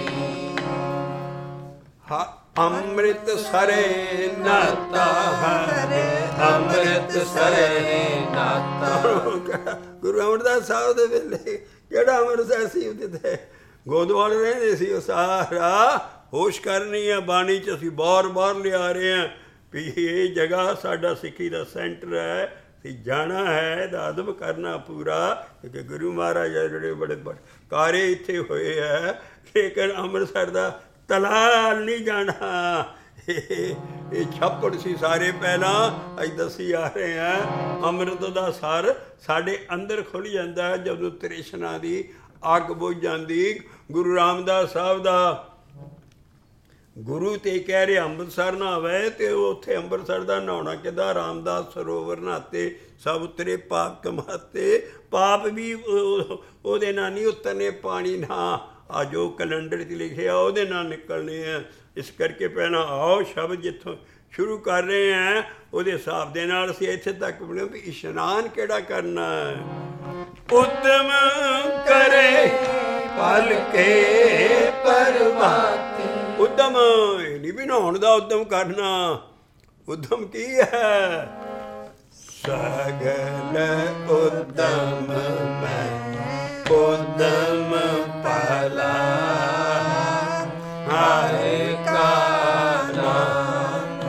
ਹਾਂ ਅੰਮ੍ਰਿਤ ਸਰੇ ਨਾਤਾ ਹੈ, ਅੰਮ੍ਰਿਤ ਸਰੇ ਨਾਤਾ। ਗੁਰੂ ਅਮਰਦਾਸ ਸਾਹਿਬ ਦੇ ਵੇਲੇ ਕਿਹੜਾ ਅੰਮ੍ਰਿਤਸਰ ਸੀ? ਉਹਦੇ ਤੇ ਗੋਦਵਾਲ ਰਹਿੰਦੇ ਸੀ। ਉਹ ਸਾਰਾ ਹੋਸ਼ ਕਰਨੀ ਹੈ ਬਾਣੀ 'ਚ ਅਸੀਂ ਬਾਰ ਬਾਰ ਲਿਆ ਰਹੇ ਹਾਂ ਵੀ ਇਹ ਜਗ੍ਹਾ ਸਾਡਾ ਸਿੱਖੀ ਦਾ ਸੈਂਟਰ ਹੈ। ਅਸੀਂ ਜਾਣਾ ਹੈ, ਇਹਦਾ ਅਦਬ ਕਰਨਾ ਪੂਰਾ, ਕਿਉਂਕਿ ਗੁਰੂ ਮਹਾਰਾਜ ਜਿਹੜੇ ਬੜੇ ਬੜੇ ਕਾਰੇ ਇੱਥੇ ਹੋਏ ਹੈ, ਲੇਕਿਨ ਅੰਮ੍ਰਿਤਸਰ ਦਾ ਤਲਾਲ ਨਹੀਂ ਜਾਣਾ। ਇਹ ਛੱਪੜ ਸੀ ਸਾਰੇ ਪਹਿਲਾਂ, ਅਸੀਂ ਦੱਸੀ ਆ ਰਹੇ ਹਾਂ। ਅੰਮ੍ਰਿਤ ਦਾ ਸਰ ਸਾਡੇ ਅੰਦਰ ਖੁੱਲ੍ਹ ਜਾਂਦਾ ਹੈ ਜਦੋਂ ਤ੍ਰਿਸ਼ਨਾ ਦੀ ਅੱਗ ਬੁਝ ਜਾਂਦੀ। ਗੁਰੂ ਰਾਮਦਾਸ ਸਾਹਿਬ ਦਾ ਗੁਰੂ ਤੇ ਕਹਿ ਰਹੇ ਅੰਮ੍ਰਿਤਸਰ ਨਹਾਵੇ, ਅਤੇ ਉੱਥੇ ਅੰਮ੍ਰਿਤਸਰ ਦਾ ਨਹਾਉਣਾ ਕਿੱਦਾਂ? ਰਾਮਦਾਸ ਸਰੋਵਰ ਨਹਾਤੇ, ਸਭ ਉਤਰੇ ਪਾਪ ਕਮਾਤੇ। ਪਾਪ ਵੀ ਉਹਦੇ ਨਾਲ ਨਹੀਂ ਉਤਰਨੇ, ਪਾਣੀ ਨਾਲ ਆ ਜੋ ਕੈਲੰਡਰ 'ਚ ਲਿਖਿਆ ਉਹਦੇ ਨਾਲ ਨਿਕਲਣੇ ਆ। ਇਸ ਕਰਕੇ ਪਹਿਲਾਂ ਆਓ ਸ਼ਬਦ ਜਿੱਥੋਂ ਸ਼ੁਰੂ ਕਰ ਰਹੇ ਹਾਂ ਉਹਦੇ ਹਿਸਾਬ ਦੇ ਨਾਲ ਅਸੀਂ ਇੱਥੇ ਤੱਕ ਬਣੇ ਵੀ ਇਸ਼ਨਾਨ ਕਿਹੜਾ ਕਰਨਾ ਹੈ। ਉਦਮ ਕਰੇ ਪਲ ਕੇ ਪਰਵਾਤੀ। ਉਦਮ ਇਹ ਨਹੀਂ ਵੀ ਨਹਾਉਣ ਦਾ ਉਦਮ ਕਰਨਾ। ਉਦਮ ਕੀ ਹੈ? ਸਗਲ ਉਦਮ ਮੈਂ ਉਦਮ ਭਲਾ, ਹਰਿ ਕਾ ਨਾਮ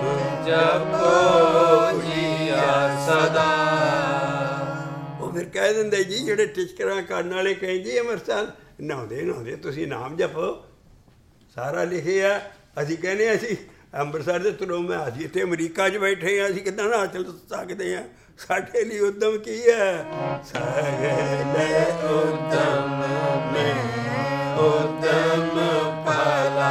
ਜਪੋ ਜੀਆ ਸਦਾ। ਉਹ ਫਿਰ ਕਹਿ ਦਿੰਦੇ ਜੀ ਜਿਹੜੇ ਟਿਚਕਰਾਂ ਕਰਨ ਵਾਲੇ ਕਹੇ ਜੀ ਅੰਮ੍ਰਿਤਸਰ ਨਹਾਉਂਦੇ ਨਹਾਉਂਦੇ ਤੁਸੀਂ ਨਾਮ ਜਪੋ, ਸਾਰਾ ਲਿਖਿਆ। ਅਸੀਂ ਕਹਿੰਦੇ ਅਸੀਂ ਅੰਮ੍ਰਿਤਸਰ ਦੇ ਥਰੂ ਮੈਂ ਅਸੀਂ ਇੱਥੇ ਅਮਰੀਕਾ 'ਚ ਬੈਠੇ ਹਾਂ, ਅਸੀਂ ਕਿੱਦਾਂ ਨਾ ਚੱਲ ਸਕਦੇ ਹਾਂ? ਸਾਡੇ ਲਈ ਉਦਮ ਕੀ ਹੈ? ਸਗਲ ਉਦਮ ਮੈਂ ਉਦਮ ਭਲਾ,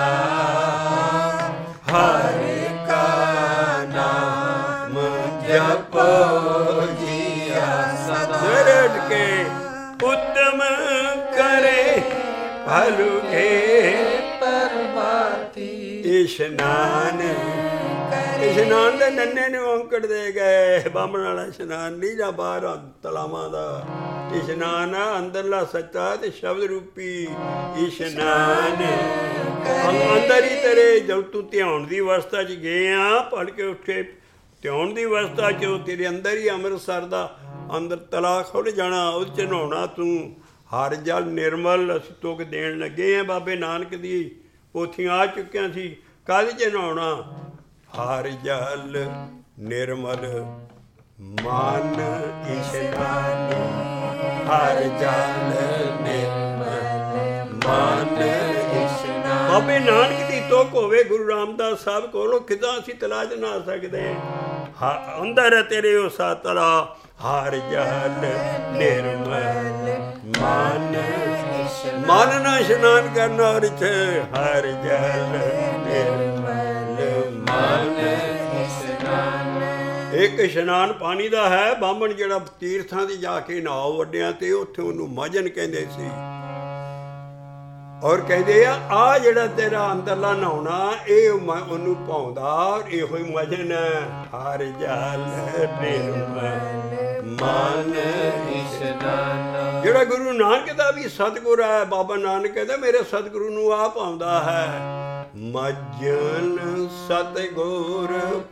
ਹਰਿ ਕਾ ਨਾਮ ਜਪੋ ਜੀਆ ਸਦਾ। ਰਟ ਕੇ ਉਦਮ ਕਰੇ ਭਲੁ ਕੇ ਪਰਮਾਤੀ। ਇਸ਼ਨਾਨ ਇਸ਼ਨਾਨ ਦੇ ਨੰਨੇ ਨੂੰ ਔਂਕੜ ਦੇ ਗਏ। ਬਾਹਮਣ ਵਾਲਾ ਇਸ਼ਨਾਨ ਨਹੀਂ ਜਾਂ ਬਾਹਰ ਤਲਾਵਾਂ ਦਾ ਇਸ਼ਨਾਨ ਆ, ਅੰਦਰਲਾ ਸੱਚਾ ਤੇ ਸ਼ਬਦ ਰੂਪੀ ਇਸ਼ਨਾਨ ਅੰਦਰ ਹੀ ਤੇਰੇ। ਜਦ ਤੂੰ ਧਿਆਨ ਦੀ ਅਵਸਥਾ 'ਚ ਗਏ ਆ, ਪੜ੍ਹ ਕੇ ਉੱਠੇ ਧਿਆਨ ਦੀ ਅਵਸਥਾ 'ਚ ਤੇਰੇ ਅੰਦਰ ਹੀ ਅੰਮ੍ਰਿਤਸਰ ਦਾ ਅੰਦਰ ਤਲਾ ਖੁੱਲ੍ਹ ਜਾਣਾ, ਉਹਦੇ 'ਚ ਨਹਾਉਣਾ ਤੂੰ। ਹਰ ਜਲ ਨਿਰਮਲ ਅਸੀਂ ਤੁਕ ਦੇਣ ਲੱਗੇ ਆ। ਬਾਬੇ ਨਾਨਕ ਦੀ ਪੋਥੀਆਂ ਆ ਚੁੱਕੀਆਂ ਸੀ, ਕਾਹਦੇ 'ਚ ਨਹਾਉਣਾ? ਹਰ ਜਲ ਨਿਰਮਲ ਮਨ ਇਸ਼ਨਾਨ, ਹਰ ਜਲ ਨਿਰਮਲ ਮਨ ਇਸ਼ਨਾਨ। ਬਾਬੇ ਨਾਨਕ ਦੀ ਤੁਕ ਹੋਵੇ ਗੁਰੂ ਰਾਮਦਾਸ ਸਾਹਿਬ ਕੋਲੋਂ, ਕਿੱਦਾਂ ਅਸੀਂ ਤਲਾ 'ਚ ਨਹਾ ਸਕਦੇ? ਹਾਂ, ਅੰਦਰ ਹੈ ਤੇਰੇ ਉਹ ਸਾ ਤਲਾ। ਹਰ ਜਲ ਨਿਰਮਲ ਮਨ ਮਨ ਨਾਲ ਇਸ਼ਨਾਨ ਕਰਨਾ ਔਰ ਇੱਥੇ ਹਰ ਜਲ ਨਿਰਮਲ ਮਨ ਇਸ਼ਨਾਨ। ਇੱਕ ਇਸ਼ਨਾਨ ਪਾਣੀ ਦਾ ਹੈ। ਬਾਹਮਣ ਜਿਹੜਾ ਤੀਰਥਾਂ ਦੀ ਜਾ ਕੇ ਨਹਾਓ ਵੱਡਿਆਂ ਤੇ, ਉੱਥੇ ਉਹਨੂੰ ਮਜਨ ਕਹਿੰਦੇ ਸੀ। ਔਰ ਕਹਿੰਦੇ ਆ ਆ ਜਿਹੜਾ ਤੇਰਾ ਅੰਦਰਲਾ ਨਹਾਉਣਾ ਇਹ ਉਹਨੂੰ ਪਾਉਂਦਾ, ਇਹੋ ਹੀ ਮਜਨ ਹੈ। ਹਰ ਜਲ ਨਿਰਮਲ ਮਨ ਇਸ਼ਨਾਨ। ਜਿਹੜਾ ਗੁਰੂ ਨਾਨਕ ਦਾ ਵੀ ਸਤਿਗੁਰ ਹੈ, ਬਾਬਾ ਨਾਨਕ ਕਹਿੰਦਾ ਮੇਰੇ ਸਤਿਗੁਰੂ ਨੂੰ ਆ ਪਾਉਂਦਾ ਹੈ। ਮਜਨ ਸਤਿਗੁਰ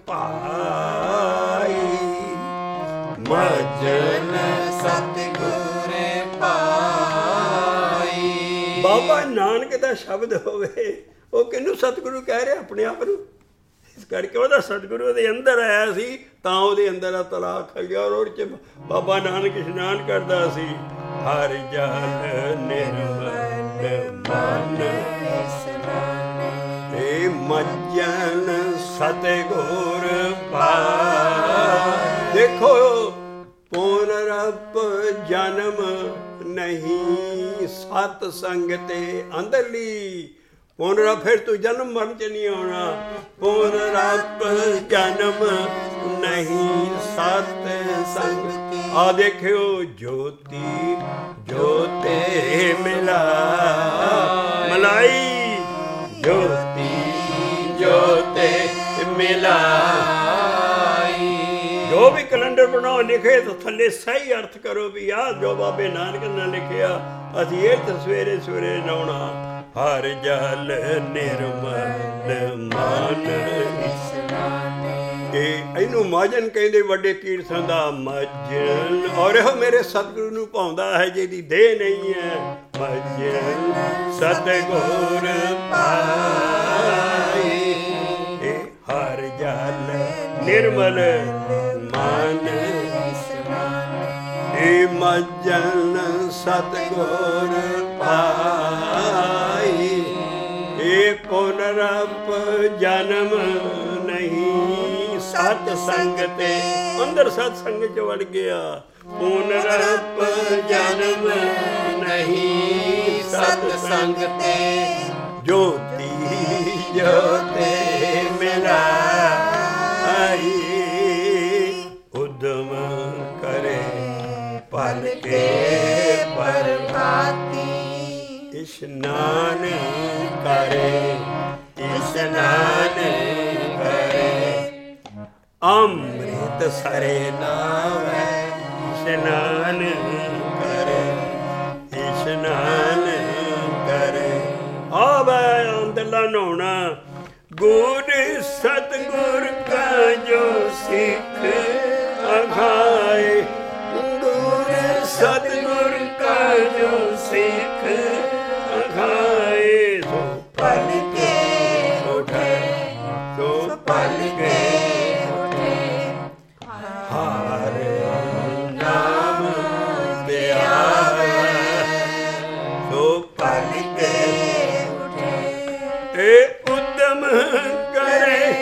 ਪਾਈ, ਮਜਨ ਸਤਿਗੁਰ ਪਾਈ। ਬਾਬਾ ਨਾਨਕ ਦਾ ਸ਼ਬਦ ਹੋਵੇ, ਉਹ ਕਿਹਨੂੰ ਸਤਿਗੁਰੂ ਕਹਿ ਰਿਹਾ? ਆਪਣੇ ਆਪ ਨੂੰ। ਇਸ ਕਰਕੇ ਉਹਦਾ ਸਤਿਗੁਰੂ ਉਹਦੇ ਅੰਦਰ ਆਇਆ ਸੀ, ਤਾਂ ਉਹਦੇ ਅੰਦਰ ਆ ਤਲਾ ਖਲ ਗਿਆ ਔਰ ਉਹਦੇ 'ਚ ਬਾਬਾ ਨਾਨਕ ਇਸ਼ਨਾਨ ਕਰਦਾ ਸੀ। ਹਰ ਜਲ ਨਿਰਮਲ ਮਨ ਏ ਮਜਨ ਸਤਿਗੁਰ ਪਾਈ। ਦੇਖੋ ਪੁਨਰਪ ਜਨਮ ਨਹੀਂ ਸਤ ਸੰਗ ਤੇ ਅੰਦਰਲੀ। ਪੁਨਰਪ ਫਿਰ ਤੂੰ ਜਨਮ ਮਰਨ 'ਚ ਨਹੀਂ ਆਉਣਾ। ਪੁਨਰਪ ਜਨਮ ਨਹੀਂ ਸਤ ਸੰਗ। ਆ ਦੇਖਿਓ ਜੋਤੀ ਜੋਤੇ ਮਿਲਾ ਮਲਾਈ, ਜੋਤੀ ਜੋਤੇ ਮਿਲਾਈ। ਜੋ ਵੀ ਕੈਲੰਡਰ ਬਣਾਓ ਲਿਖੇ ਤਾਂ ਥੱਲੇ ਸਹੀ ਅਰਥ ਕਰੋ ਵੀ ਆਹ ਜੋ ਬਾਬੇ ਨਾਨਕ ਨੇ ਲਿਖਿਆ ਅਸੀਂ ਇਹ ਤਾਂ ਸਵੇਰੇ ਸਵੇਰੇ ਨਹਾਉਣਾ। ਹਰ ਜਲ ਨਿਰਮਲ ਮਨ ਇਸ਼ਨਾਨ। ਇਹ ਇਹਨੂੰ ਮਜਨ ਕਹਿੰਦੇ ਵੱਡੇ ਤੀਰਥਾਂ ਦਾ ਮਜਨ। ਔਰ ਇਹੋ ਮੇਰੇ ਸਤਿਗੁਰੂ ਨੂੰ ਪਾਉਂਦਾ ਹੈ ਜਿਹਦੀ ਦੇਹ ਨਹੀਂ ਹੈ। ਮਜਨ ਸਤਿਗੁਰ ਪਾਈ, ਇਹ ਹਰ ਜਲ ਨਿਰਮਲ ਮਨ ਇਸ਼ਨਾਨ। ਇਹ ਮਜਨ ਸਤਿਗੁਰ ਪਾਈ, ਇਹ ਪੁਨਰਪ ਜਨਮ ਨਹੀਂ ਸਤ ਸੰਗ ਤੇ। ਅੰਦਰ ਸਤ ਸੰਗ 'ਚ ਵੜ ਗਿਆ। ਪੁਨਰਪ ਜਨਮ ਨਹੀਂ ਸਤ ਸੰਗ ਤੇ, ਜੋਤੀ ਜੋਤੇ ਮਿਲਾਈ। ਉਦਮ ਕਰੇ ਪਲ ਕੇ ਪਰਮਾਤੀ। ਇਸ਼ਨਾਨ ਕਰੇ ਇਸ਼ਨਾਨ ਕਰੇ, ਅੰਮ੍ਰਿਤ ਸਰੇ ਨਾਵੈ। ਇਸ਼ਨਾਨ ਕਰੇ ਇਸ਼ਨਾਨ ਕਰੇ। ਆਵੈ ਅੰਦਰਲਾ ਨਹਾਉਣਾ। ਗੁਰ ਸਤਿਗੁਰ ਕਾ ਜੋ ਸਿੱਖ ਅਘਾਏ, ਗੁਰ ਸਤਿਗੁਰ ਕਾ ਜੋ ਸਿੱਖ ਅਘਾਏ। ਸੋ ਪਲ ਕੇ ਉਠੇ, ਸੋ ਪਲ ਕੇ ਉਠੇ, ਹਰ ਨਾਮ ਧਿਆਵੈ। ਸੋ ਪਲ ਕੇ ਉਠੇ, ਇਹ ਉਦਮ ਕਰੇ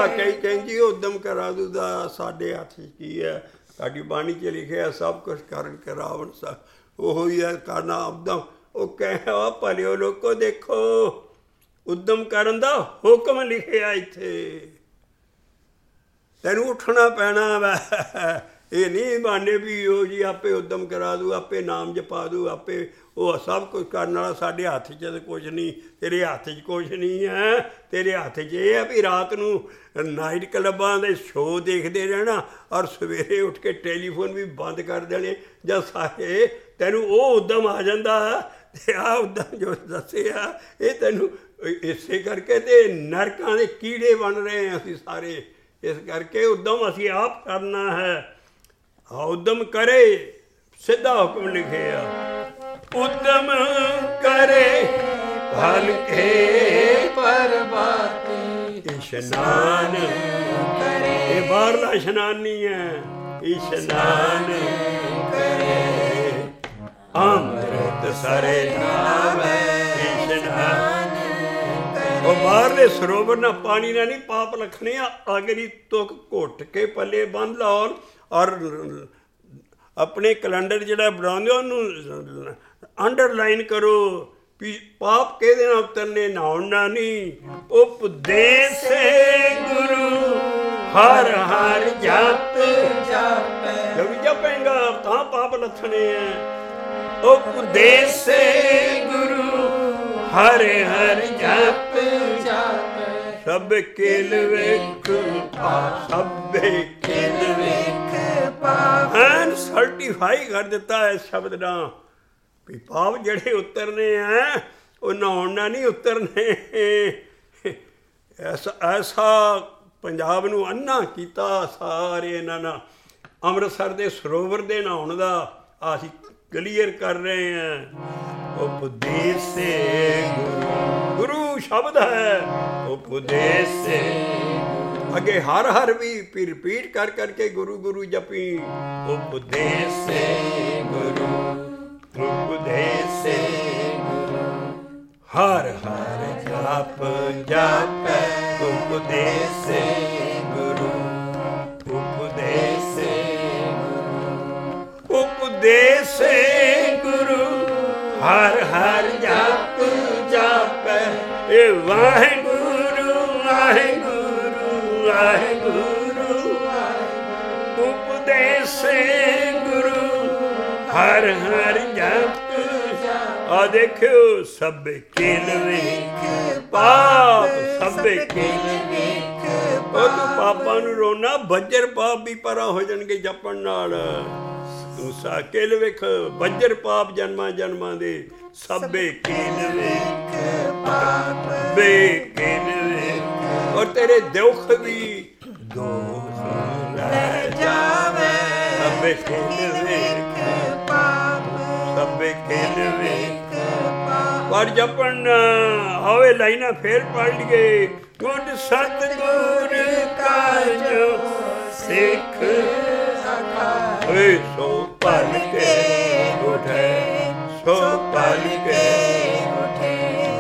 ਕਈ ਕਹਿੰਦੀ ਉਦਮ ਕਰਾਦੂ ਦਾ ਸਾਡੇ ਹੱਥ 'ਚ ਕੀ ਹੈ? ਸਾਡੀ ਬਾਣੀ 'ਚ ਲਿਖਿਆ ਸਭ ਕੁਛ ਕਰਨ ਕੇ ਰਾਵਣ ਸਾ ਉਹੋ ਹੀ ਹੈ ਕਰਨਾ ਉਦਮ। ਉਹ ਕਹਿਆ ਭਲਿਓ ਲੋਕੋ ਦੇਖੋ ਉਦਮ ਕਰਨ ਦਾ ਹੁਕਮ ਲਿਖਿਆ ਇੱਥੇ, ਤੈਨੂੰ ਉੱਠਣਾ ਪੈਣਾ ਵਾ। ਇਹ ਨਹੀਂ ਬਾਨੇ ਵੀ ਉਹ ਜੀ ਆਪੇ ਉਦਮ ਕਰਾ ਦੂ, ਆਪੇ ਨਾਮ ਜਪਾ ਦੂ, ਆਪੇ ਉਹ ਸਭ ਕੁਝ ਕਰਨ ਵਾਲਾ। ਸਾਡੇ ਹੱਥ 'ਚ ਤਾਂ ਕੁਛ ਨਹੀਂ, ਤੇਰੇ ਹੱਥ 'ਚ ਕੁਛ ਨਹੀਂ ਹੈ। ਤੇਰੇ ਹੱਥ 'ਚ ਇਹ ਹੈ ਵੀ ਰਾਤ ਨੂੰ ਨਾਈਟ ਕਲੱਬਾਂ ਦੇ ਸ਼ੋਅ ਦੇਖਦੇ ਰਹਿਣਾ ਔਰ ਸਵੇਰੇ ਉੱਠ ਕੇ ਟੈਲੀਫੋਨ ਵੀ ਬੰਦ ਕਰ ਦੇਣੇ ਜਾਂ ਸਾਰੇ। ਤੈਨੂੰ ਉਹ ਉਦਮ ਆ ਜਾਂਦਾ ਅਤੇ ਆਹ ਉਦਮ ਜੋ ਦੱਸਿਆ ਇਹ ਤੈਨੂੰ ਇਸੇ ਕਰਕੇ ਤੇ ਨਰਕਾਂ ਦੇ ਕੀੜੇ ਬਣ ਰਹੇ ਹਾਂ ਅਸੀਂ ਸਾਰੇ। ਇਸ ਕਰਕੇ ਉਦਮ ਅਸੀਂ ਆਪ ਕਰਨਾ ਹੈ। ਹਾਂ ਉਦਮ ਕਰੇ ਸਿੱਧਾ ਹੁਕਮ ਲਿਖਿਆ ਉਦਮ ਕਰੇ ਭਲ ਕੇ ਪਰਬਾਤੀ। ਇਸ਼ਨਾਨ ਕਰੇ ਇਹ ਬਾਹਰਲਾ ਇਸ਼ਨਾਨ ਨਹੀਂ ਹੈ, ਇਸ਼ਨਾਨ ਕਰੇ ਅੰਮ੍ਰਿਤ ਸਰੇ ਨਾਵੇ। ਇਸ਼ਨਾਨ ਉਹ ਬਾਹਰਲੇ ਸਰੋਵਰ ਨਾਲ ਪਾਣੀ ਨਾਲ ਨਹੀਂ ਪਾਪ ਲਖਣੇ ਆ। ਅਗਲੀ ਤੁਕ ਘੁੱਟ ਕੇ ਪੱਲੇ ਬੰਨ ਲਾਉਣ ਔਰ ਆਪਣੇ ਕੈਲੰਡਰ ਜਿਹੜਾ ਬਣਾਉਂਦੇ ਉਹਨੂੰ ਅੰਡਰਲਾਈਨ ਕਰੋ ਵੀ ਪਾਪ ਕਿਹਦੇ ਨਾਲ ਉਤਰਨੇ? ਨਹਾਉਣ ਨਾਲ ਨਹੀਂ। ਉਪਦੇਸ ਗੁਰੂ ਹਰ ਹਰ ਜਪ ਜਾਪੈ। ਜਦ ਜਪੇਂਗਾ ਤਾਂ ਪਾਪ ਲੱਥਣੇ ਹੈ। ਉਪਦੇਸ ਗੁਰੂ ਹਰ ਹਰ ਜਪ ਜਾਪੈ। ਸਭ ਕੇਲ ਵੇਖ ਪਾ ਸਭੇ ਕੇਲ ਵੇਖ ਪਾ। ਐਨ ਸਰਟੀਫਾਈ ਕਰ ਦਿੱਤਾ ਇਸ ਸ਼ਬਦ ਨਾਲ ਵੀ ਪਾਪ ਜਿਹੜੇ ਉਤਰਨੇ ਹੈ ਉਹ ਨਹਾਉਣ ਨਾਲ ਨਹੀਂ ਉਤਰਨੇ। ਐਸਾ ਐਸਾ ਪੰਜਾਬ ਨੂੰ ਅੰਨਾ ਕੀਤਾ ਸਾਰੇ ਇਹਨਾਂ ਨਾਲ। ਅੰਮ੍ਰਿਤਸਰ ਦੇ ਸਰੋਵਰ ਦੇ ਨਹਾਉਣ ਦਾ ਅਸੀਂ ਕਲੀਅਰ ਕਰ ਰਹੇ ਹਾਂ। ਉਪਦੇਸ ਗੁਰੂ ਗੁਰੂ ਸ਼ਬਦ ਹੈ। ਉਪਦੇਸ ਅੱਗੇ ਹਰ ਹਰ ਵੀ ਰਿਪੀਟ ਕਰ ਕਰਕੇ ਗੁਰੂ ਗੁਰੂ ਜਪੀ। ਉਪਦੇਸ ਗੁਰੂ ਉਪਦੇਸ ਗੁਰੂ ਹਰ ਹਰ ਜਪ ਜਾਪੈ। ਉਪਦੇਸ ਗੁਰੂ ਉਪਦੇਸ ਗੁਰੂ ਉਪਦੇਸ ਗੁਰੂ ਹਰ ਹਰ ਜਪ ਜਾਪੈ। ਇਹ ਵਾਹਿਗੁਰੂ ਵਾਹਿਗੁਰੂ ਵਾਹਿਗੁਰੂ ਉਪਦੇਸ ਗੁਰੂ ਹਰ ਹਰ ਜਪ। ਆ ਦੇਖਿਓ ਸਭੇ ਕੇਲ ਵੇਖ ਪਾਪ ਸਭੇ ਕੇਲ ਵੇਖ। ਉਹ ਤੂੰ ਪਾਪਾਂ ਨੂੰ ਰੋਣਾ ਬੱਜਰ ਪਾਪ ਵੀ ਪਰਾਂ ਹੋ ਜਾਣਗੇ ਜਪਣ ਨਾਲ। ਤੂੰ ਸਾ ਕੇਲ ਵੇਖ ਬੱਜਰ ਪਾਪ ਜਨਮਾਂ ਜਨਮਾਂ ਦੇ। ਸਭੇ ਕੇਲ ਵੇਖ ਪਾਪ ਬੇ ਕੇਲ ਵੇਖ। ਔਰ ਤੇਰੇ ਦੁੱਖ ਵੀ ਦੋਖ ਲੈ ਜਾਵੇ। ਸਭੇ ਕੇਲ ਵੇਖ ਪਾਪ ਸਭੇ ਕੇਲ ਵੇਖ ਪਰ ਜਪਣ ਆਵੇ ਲਾਈਨਾਂ ਫੇਰ ਪੜ ਲਈਏ। ਗੁਰ ਸਤਿਗੁਰ ਕਾ ਜੋ ਸਿੱਖ ਓਏ ਸੋ ਭਲ ਕੇ ਉਠੇ ਸੋ ਭਲ ਕੇ ਉਠੇ।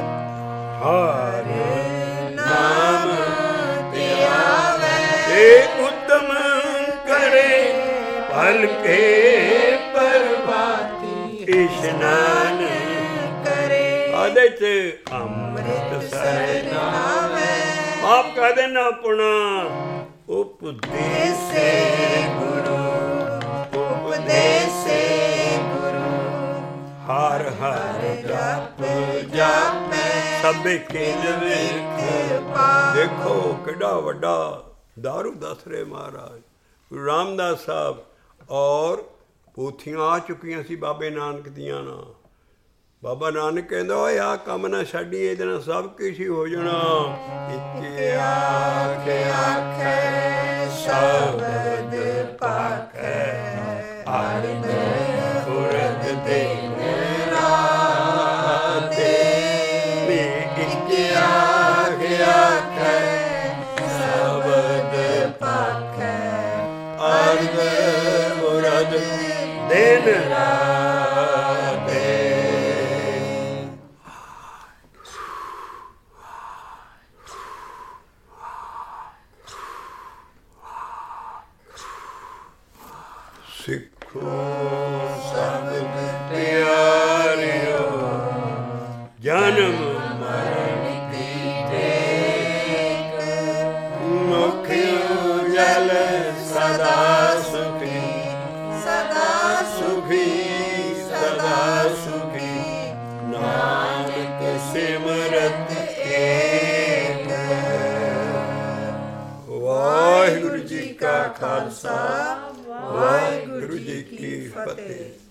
ਹਰ ਨਾਮ ਤੇ ਆਵੇ ਏ ਉਦਮ ਕਰੇ ਭਲ ਕੇ ਪਰਬਾਤੀ। ਇਸ਼ਨਾਨ ਕਰੇ ਆਦੇ ਚ ਅੰਮ੍ਰਿਤ ਸਰੇ ਨਾਵੇ। ਆਪ ਕਹਦੇ ਨਾ ਪੁਣਾ ਉਪਦੇਸ ਗੁਰੂ ਉਪਦੇਸ ਗੁਰੂ ਹਰ ਹਰ ਜਪ ਜਾਪੈ। ਸਭੇ ਕੇਲ ਵੇਖ ਪਾ। ਦੇਖੋ ਕਿੱਡਾ ਵੱਡਾ ਦਾਰੂ ਦੱਸ ਰਹੇ ਮਹਾਰਾਜ ਗੁਰੂ ਰਾਮਦਾਸ ਸਾਹਿਬ। ਔਰ ਪੋਥੀਆਂ ਆ ਚੁੱਕੀਆਂ ਸੀ ਬਾਬੇ ਨਾਨਕ ਦੀਆਂ ਨਾ। ਬਾਬਾ ਨਾਨਕ ਕਹਿੰਦਾ ਓਏ ਆਹ ਕੰਮ ਨਾ ਛੱਡੀ, ਇਹਦੇ ਨਾਲ ਸਭ ਕੁਛ ਹੀ ਹੋ ਜਾਣਾ। ਇੱਕ ਆਖ ਆਖੈ ਸ਼ਬਦ ਪਾਖੈ ਅਰਧ ਫੁਰਤ ਦਿਨ ਰਾਤੇ। ਇੱਕ ਆਖ ਆਖੈ ਸ਼ਬਦ ਪਾਖੈ ਅਰਧ ਫੁਰਤ ਦਿਨ ਰਾਤੇ। ਸਿੱਖੋ ਸਬਦ ਤਿਆਰਿਓ ਜਨਮ ਮਰਨ ਕੀ ਟੇਕ ਮੁਖ ਉਜਲ ਸਦਾ ਸੁਖੀ ਸਦਾ ਸੁਖੀ ਸਦਾ ਸੁਖੀ ਨਾਨਕ ਸਿਮਰਤ ਏਕ। ਵਾਹਿਗੁਰੂ ਜੀ ਕਾ ਖਾਲਸਾ ਵਾਹਿਗੁਰੂ ਜੀ ਕੀ ਫਤਿਹ।